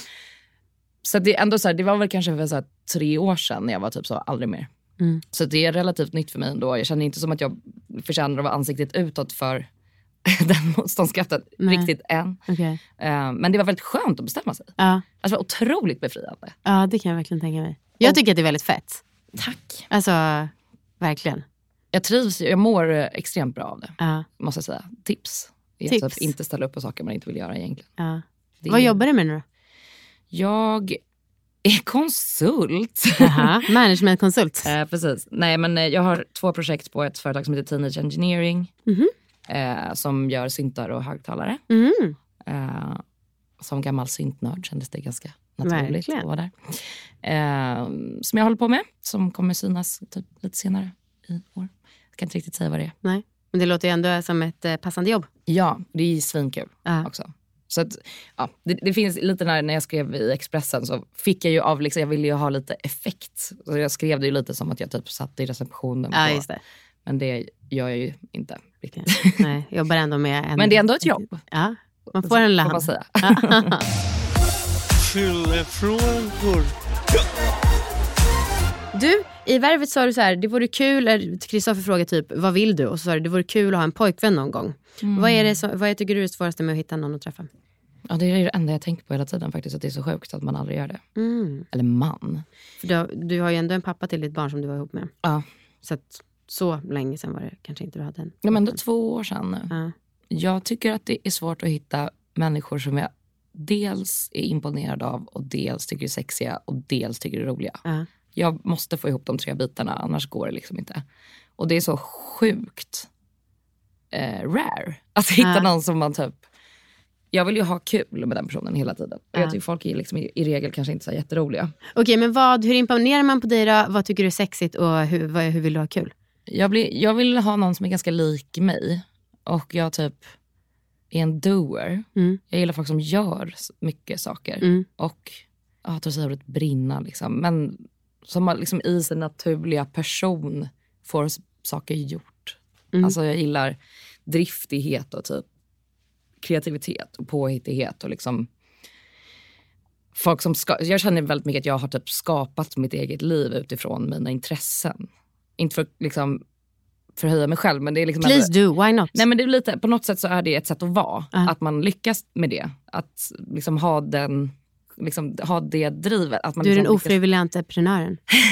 så det är ändå så här, det var väl kanske för så här, tre år sedan när jag var typ så, aldrig mer. Mm. Så det är relativt nytt för mig ändå. Jag känner inte som att jag förtjänar att vara ansiktet utåt för den motståndskraften riktigt än. Okay. Uh, men det var väldigt skönt att bestämma sig. Ja. Alltså det var otroligt befriande. Ja, det kan jag verkligen tänka mig. Jag och, tycker att det är väldigt fett. Tack. Alltså, verkligen. Jag trivs, jag mår extremt bra av det. Ja. Måste jag säga. Tips. Tips. Att inte ställa upp på saker man inte vill göra egentligen. Ja. Vad jobbar du med nu då? Jag är konsult. Aha, managementkonsult. eh, precis. Nej, men eh, jag har två projekt på ett företag som heter Teenage Engineering. Mm-hmm. Eh, som gör syntar och högtalare. Mm. Eh, som gammal syntnörd kändes det ganska naturligt Verkligen. att vara där. Eh, som jag håller på med. Som kommer synas typ lite senare i år. Jag kan inte riktigt säga vad det är. Nej, men det låter ju ändå som ett eh, passande jobb. Ja, det är svinkul Ja. också. Så att, ja, det, det finns lite när, när jag skrev i Expressen så fick jag ju av, liksom, jag ville ju ha lite effekt. Så jag skrev det ju lite som att jag typ satt i receptionen. Ja, på, just det. Men det gör jag ju inte riktigt. Nej, jobbar ändå med en... Men det är ändå ett jobb. Ja, man får en lön. Får man säga. Fyllefrågor. Du, i Värvet sa du så här, det vore kul, Kristoffer frågade typ, vad vill du? Och så sa du, det vore kul att ha en pojkvän någon gång. Mm. Vad är det som, vad tycker du är det svåraste med att hitta någon att träffa? Ja, det är det enda jag tänker på hela tiden faktiskt, att det är så sjukt att man aldrig gör det. Mm. Eller man. För du, har, du har ju ändå en pappa till ditt barn som du var ihop med. Ja. Så att, så länge sedan var det kanske inte du hade en. Ja, men ändå två år sedan nu. Ja. Jag tycker att det är svårt att hitta människor som jag dels är imponerad av och dels tycker är sexiga och dels tycker är roliga. Ja. Jag måste få ihop de tre bitarna, annars går det liksom inte. Och det är så sjukt eh, rare att hitta Ja. någon som man typ... Jag vill ju ha kul med den personen hela tiden. Och Ja. jag tycker folk är liksom i, i regel kanske inte så jätteroliga. Okej, men vad, hur imponerar man på dig då? Vad tycker du är sexigt och hur, vad, hur vill du ha kul? Jag, blir, jag vill ha någon som är ganska lik mig. Och jag typ är en doer. Mm. Jag gillar folk som gör mycket saker. Mm. Och jag tror ordet brinna liksom. Men som liksom i sin naturliga person får saker gjort. Mm. Alltså jag gillar driftighet och typ kreativitet och påhittighet och liksom folk som ska, jag känner väldigt mycket att jag har typ skapat mitt eget liv utifrån mina intressen. Inte för liksom förhöja mig själv, men det är liksom Please do, why not? Nej, men det är lite, på något sätt så är det ett sätt att vara. Uh. Att man lyckas med det. Att liksom ha den liksom ha det drivet. Att man Du är liksom den lyckas... ofrivilliga entreprenören.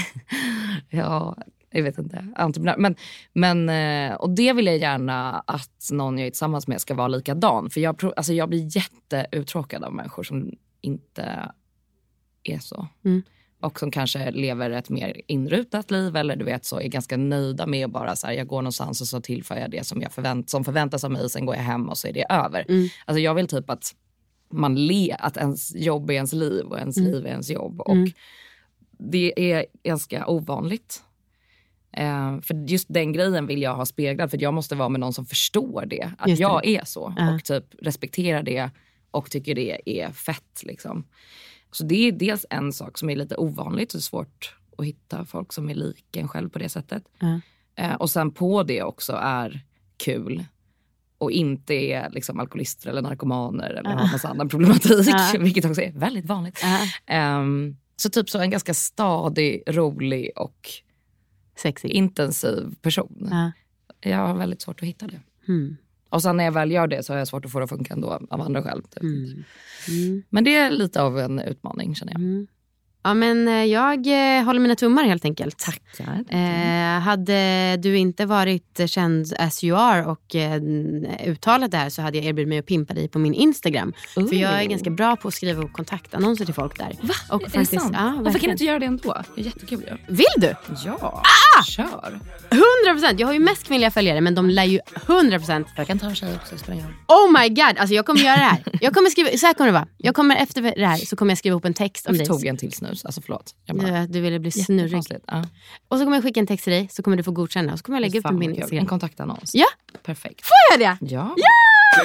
Ja, jag vet inte. Entreprenör. Men, men, och det vill jag gärna att någon jag är tillsammans med ska vara likadan. För jag, alltså jag blir jätteuttråkad av människor som inte är så. Mm. Och som kanske lever ett mer inrutat liv. Eller du vet så är ganska nöjda med att bara så här, jag går någonstans och så tillför jag det som, jag förvänt, som förväntas av mig. Sen går jag hem och så är det över. Mm. Alltså jag vill typ att man le, att ens jobb är ens liv och ens mm. liv är ens jobb. Och mm. det är ganska ovanligt. Eh, för just den grejen vill jag ha speglad. För jag måste vara med någon som förstår det. Att det. jag är så. Uh. Och typ respekterar det. Och tycker det är fett liksom. Så det är dels en sak som är lite ovanligt. Och svårt att hitta folk som är lika en själv på det sättet. Uh. Eh, och sen på det också är kul. Och inte är liksom alkoholister eller narkomaner. Eller uh. har massa annan problematik. Uh. Vilket också är väldigt vanligt. Uh. Um, så typ så en ganska stadig, rolig och sexig, intensiv person. Uh. Jag har väldigt svårt att hitta det. Mm. Och sen när jag väl gör det så har jag svårt att få det att funka ändå av andra själv. Typ. Mm. Mm. Men det är lite av en utmaning känner jag. Mm. Ja, men jag eh, håller mina tummar helt enkelt. Tackar. Eh, hade du inte varit känd as you are och eh, uttalat det här så hade jag erbjudit mig att pimpa dig på min Instagram. Uh. För jag är ganska bra på att skriva och kontaktannonser till folk där. Va? Och är faktiskt, det sant? Ja, varför kan du inte göra det ändå? Det är jättekul. Ja. Vill du? Ja, ah! Kör. hundra procent. Jag har ju mest kvinnliga följare, men de lär ju hundra procent. Jag kan ta en tjej också. Oh my god, alltså jag kommer göra det här. Jag kommer skriva, så här kommer det vara. Jag kommer efter det här så kommer jag skriva ihop en text om jag dig. Jag tog en till snus, alltså förlåt. Bara, du ville bli snurrig. Ja. Och så kommer jag skicka en text till dig. Så kommer du få godkänna. Och så kommer jag lägga upp min Instagram. En kontaktannons. Ja. Perfekt. Får jag det? Ja. Ja!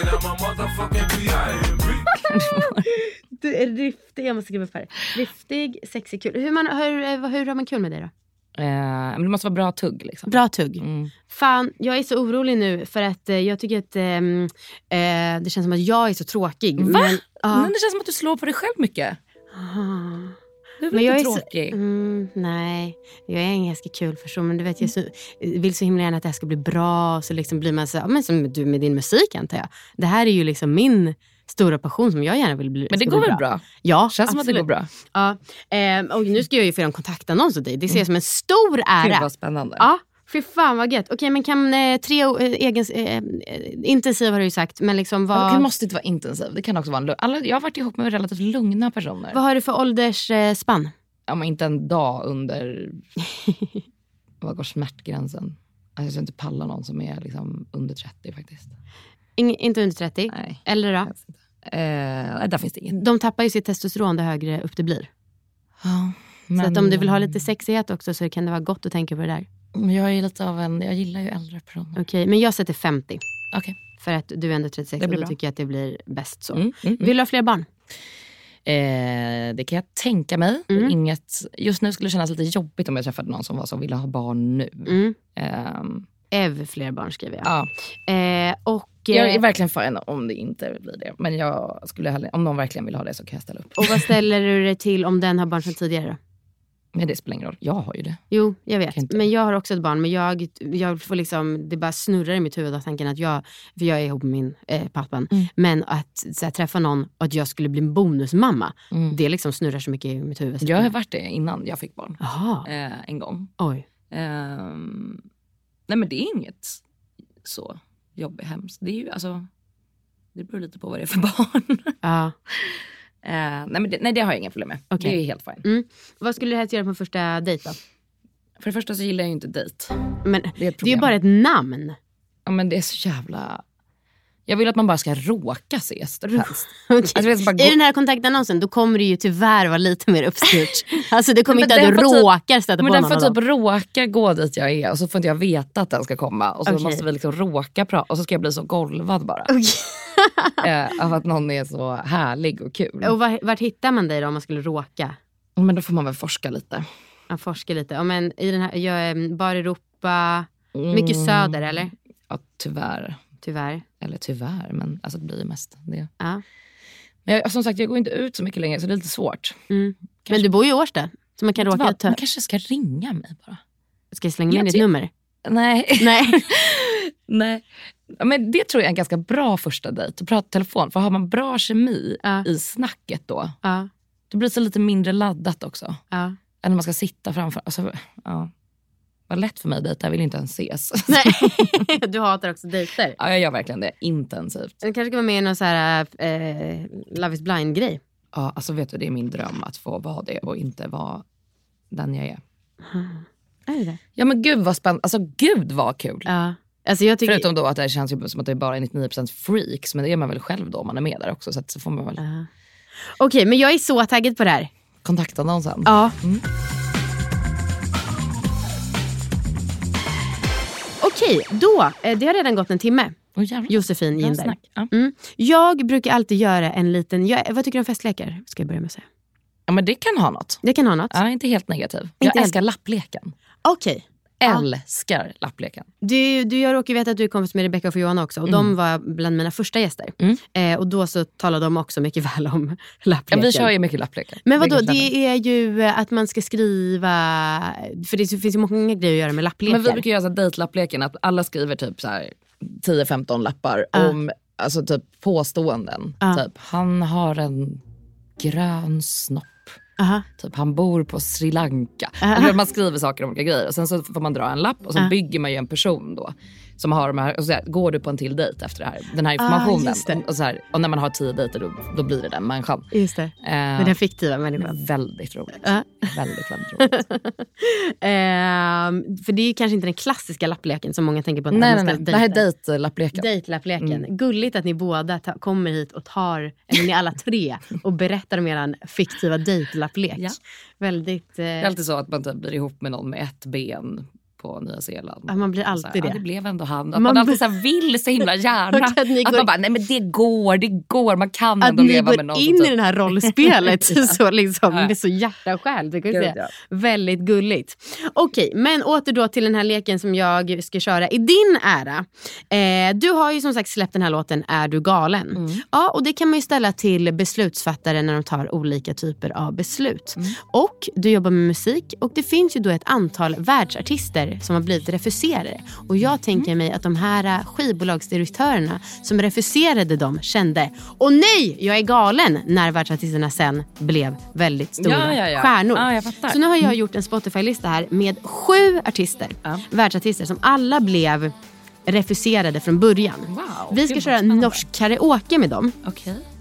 Du är riftig. Jag måste skriva upp här. Riftig, sexig, kul. Hur, man, hur, hur har man kul med dig då? Eh, men det måste vara bra tugg liksom. Bra tugg. Mm. Fan, jag är så orolig nu. För att eh, jag tycker att eh, eh, det känns som att jag är så tråkig. Va? Men, uh. men det känns som att du slår på dig själv mycket. Uh. Du är men jag inte är tråkig. Så, mm, nej, jag är en ganska kul person. Men du vet, jag så, vill så himla gärna att det här ska bli bra. Så liksom blir man så, ja, men som du med din musik antar jag. Det här är ju liksom min stora passion som jag gärna vill bli. Men det går väl bra? bra? Ja, känns absolut. Som att det går bra. Ja, eh, och nu ska jag ju få en kontaktannons åt dig. Det ser jag som en stor ära. Gud vad spännande. Ja, fy fan vad gött. Okej, men kan eh, tre eh, egens, eh, intensiv har du ju sagt. Men liksom vad... Det måste inte vara intensiv. Det kan också vara en lugn. Alla, jag har varit ihop med relativt lugna personer. Vad har du för åldersspann? Ja, men inte en dag under... vad går smärtgränsen? Alltså, jag ska inte palla någon som är liksom under trettio faktiskt. In, inte under trettio? Nej. Eller då? Eh, där finns det inget. De tappar ju sitt testosteron det högre upp det blir. Ja, men... Så att om du vill ha lite sexighet också så kan det vara gott att tänka på det där. Jag är lite av en... Jag gillar ju äldre personer. Okej, okay, men jag sätter femtio. Okej. Okay. För att du är ändå trettiosex och då bra. Tycker jag att det blir bäst så. Mm, mm, mm. Vill du ha fler barn? Eh, det kan jag tänka mig. Mm. Inget, just nu skulle det kännas lite jobbigt om jag träffade någon som var så ville ha barn nu. Mm. Eh, Ev fler barn skriver jag. Ja. Eh, och, jag är verkligen fine om det inte blir det. Men jag skulle hellre, om någon verkligen vill ha det så kan jag ställa upp. Och vad ställer du dig till om den har barn sedan tidigare? Men det spelar ingen roll. Jag har ju det. Jo, jag vet. Men jag har också ett barn. Men jag, jag får liksom, det bara snurrar i mitt huvud av tanken att jag, för jag är ihop med min eh, pappan. Mm. Men att så här, träffa någon och att jag skulle bli en bonusmamma. Mm. Det liksom snurrar så mycket i mitt huvud. Jag har varit det innan jag fick barn. Aha. Eh, en gång. Oj. Eh, nej men det är inget så jobbigt hemskt. Det är ju alltså, det beror lite på vad det är för barn. Ja. Uh, nej, men det, nej, det har jag inga problem med. Okay. Det är helt fint. Mm. Vad skulle du helst göra på första dejt då? För det första så gillar jag ju inte dejt. Men det är, det är ju bara ett namn. Ja, men det är så jävla... Jag vill att man bara ska råka ses. Okay. Alltså, bara gå... I den här kontaktannonsen då kommer det ju tyvärr vara lite mer uppstyrt. Alltså det kommer inte att du råkar typ, stöta på någon. Men den får annan. typ råka gå dit jag är. Och så får inte jag veta att den ska komma. Och så okay. måste vi liksom råka prata. Och så ska jag bli så golvad bara. Okay. eh, av att någon är så härlig och kul. Och var, vart hittar man dig då om man skulle råka? Men då får man väl forska lite. Ja, forska lite. Ja, men i den här, jag är bara Europa. Mm. Mycket söder, eller? Ja, tyvärr. Tyvärr. Eller tyvärr, men alltså det blir ju mest det. Ja. Men jag, som sagt, jag går inte ut så mycket längre så det är lite svårt. Mm. Men du bor ju i Årsta. Så man kan råka vad, man kanske ska ringa mig bara. Ska jag slänga med ditt nummer? Nej. Nej. Nej. Men det tror jag är en ganska bra första dejt. Att prata telefon. För har man bra kemi ja. i snacket då. Ja. Då blir det så lite mindre laddat också. Ja. Än när man ska sitta framför. Alltså, ja. Vad lätt för mig att dejta. Jag vill inte ens ses. Nej. Du hatar också dejter. Ja, jag gör verkligen det. Intensivt. Du kanske ska vara med i någon så här eh, Love is blind-grej. Ja, alltså vet du, det är min dröm att få vara det och inte vara den jag är. Mm. Är det? Ja, men gud vad spännande. Alltså gud vad kul. Ja. Alltså jag tycker... Förutom då att det känns ju som att det är bara nittionio procent freaks. Men det är man väl själv då om man är med där också. Så, att så får man väl... Uh. Okej, okay, men jag är så taggad på det här. Kontaktannonsen. Ja. Mm. Okej, då. Det har redan gått en timme. Oh, Josefin Jinder. Ja. Mm. Jag brukar alltid göra en liten... Jag, vad tycker du om festlekar? Ska jag börja med att säga. Ja, men det kan ha något. Det kan ha något. Ja, inte helt negativ. Inte jag helt... älskar lappleken. Okej. Okay. Älskar ja. lappleken. Du, du jag råkar veta att du är kompis med Rebecca och Johanna också. Och mm. de var bland mina första gäster. Mm. Eh, och då så talade de också mycket väl om lappleken. Ja, vi kör ju mycket lappleken. Men vadå, det är ju att man ska skriva... För det finns ju många grejer att göra med lapplekar. Men vi brukar göra så dejtlappleken att alla skriver typ så här tio femton lappar uh. om alltså typ påståenden. Uh. Typ, han har en grön snopp. Uh-huh. Typ han bor på Sri Lanka. Uh-huh. Man skriver saker om olika grejer. Och sen så får man dra en lapp. Och så uh-huh. bygger man ju en person då. Som har de här, och så här, går du på en till dejt efter det här, den här informationen. Ah, och, så här, och när man har tio dejter då, då blir det den människan. Just det, uh, med den fiktiva människan. Väldigt roligt. Uh. Väldigt, väldigt roligt. uh, för det är kanske inte den klassiska lappleken som många tänker på. Nej, nej, nej. Det här är dejtlappleken. Dejtlappleken. Mm. Gulligt att ni båda ta- kommer hit och tar, eller ni alla tre, och berättar om eran fiktiva dejtlapplek. Ja. Väldigt... Uh... Det är alltid så att man typ blir ihop med någon med ett ben på Nya Zeeland. Ja, man blir alltid här, det. Ja, det blev ändå han. Att man, man alltid så här vill så himla gärna. att, att går... man bara, nej men det går, det går. Man kan ändå leva med någon. Att ni går in typ... i det här rollspelet. ja. så liksom, ja. det är så hjärta och själ. Det kan jag Gud, säga. Ja. Väldigt gulligt. Okej, men åter då till den här leken som jag ska köra i din ära. Eh, du har ju som sagt släppt den här låten Är du galen? Mm. Ja, och det kan man ju ställa till beslutsfattare när de tar olika typer av beslut. Mm. Och du jobbar med musik och det finns ju då ett antal världsartister som har blivit refuserade. Och jag tänker mig att de här skivbolagsdirektörerna som refuserade dem kände, och nej, jag är galen, när världsartisterna sen blev väldigt stora ja, ja, ja. stjärnor. Ja, jag fattar. Så nu har jag gjort en Spotify-lista här med sju artister, ja. världsartister som alla blev refuserade från början. Wow, vi ska köra norsk karaoke med dem. Okay.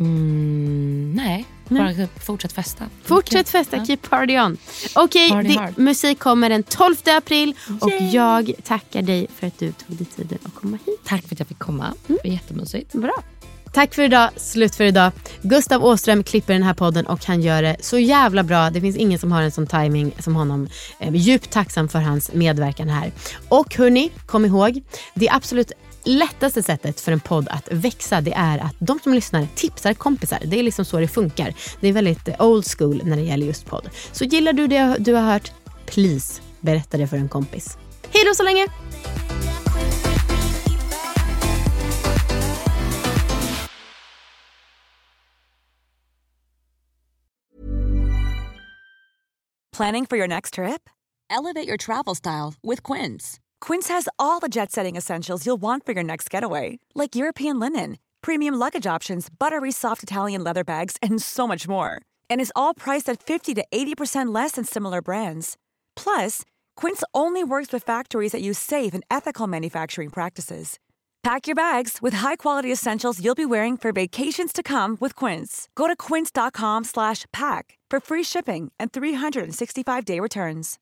Mm, nej, bara nej. Fortsätt festa. Fortsätt festa, ja. Keep party on. Okej, okay, musik kommer den tolfte april. Yay. Och jag tackar dig för att du tog dig tiden att komma hit. Tack för att jag fick komma, mm. det var jättemysigt. Bra. Tack för idag, slut för idag. Gustav Åström klipper den här podden och han gör det så jävla bra. Det finns ingen som har en sån timing som honom. eh, Djupt tacksam för hans medverkan här. Och hörni, kom ihåg, det är absolut lättaste sättet för en podd att växa, det är att de som lyssnar tipsar kompisar. Det är liksom så det funkar. Det är väldigt old school när det gäller just podd. Så gillar du det du har hört, please berätta det för en kompis. Hej då så länge! Planning for your next trip? Elevate your travel style with Quince. Quince has all the jet-setting essentials you'll want for your next getaway, like European linen, premium luggage options, buttery soft Italian leather bags, and so much more. And is all priced at fifty to eighty percent less than similar brands. Plus, Quince only works with factories that use safe and ethical manufacturing practices. Pack your bags with high-quality essentials you'll be wearing for vacations to come with Quince. Go to quince dot com slash pack for free shipping and three sixty-five day returns.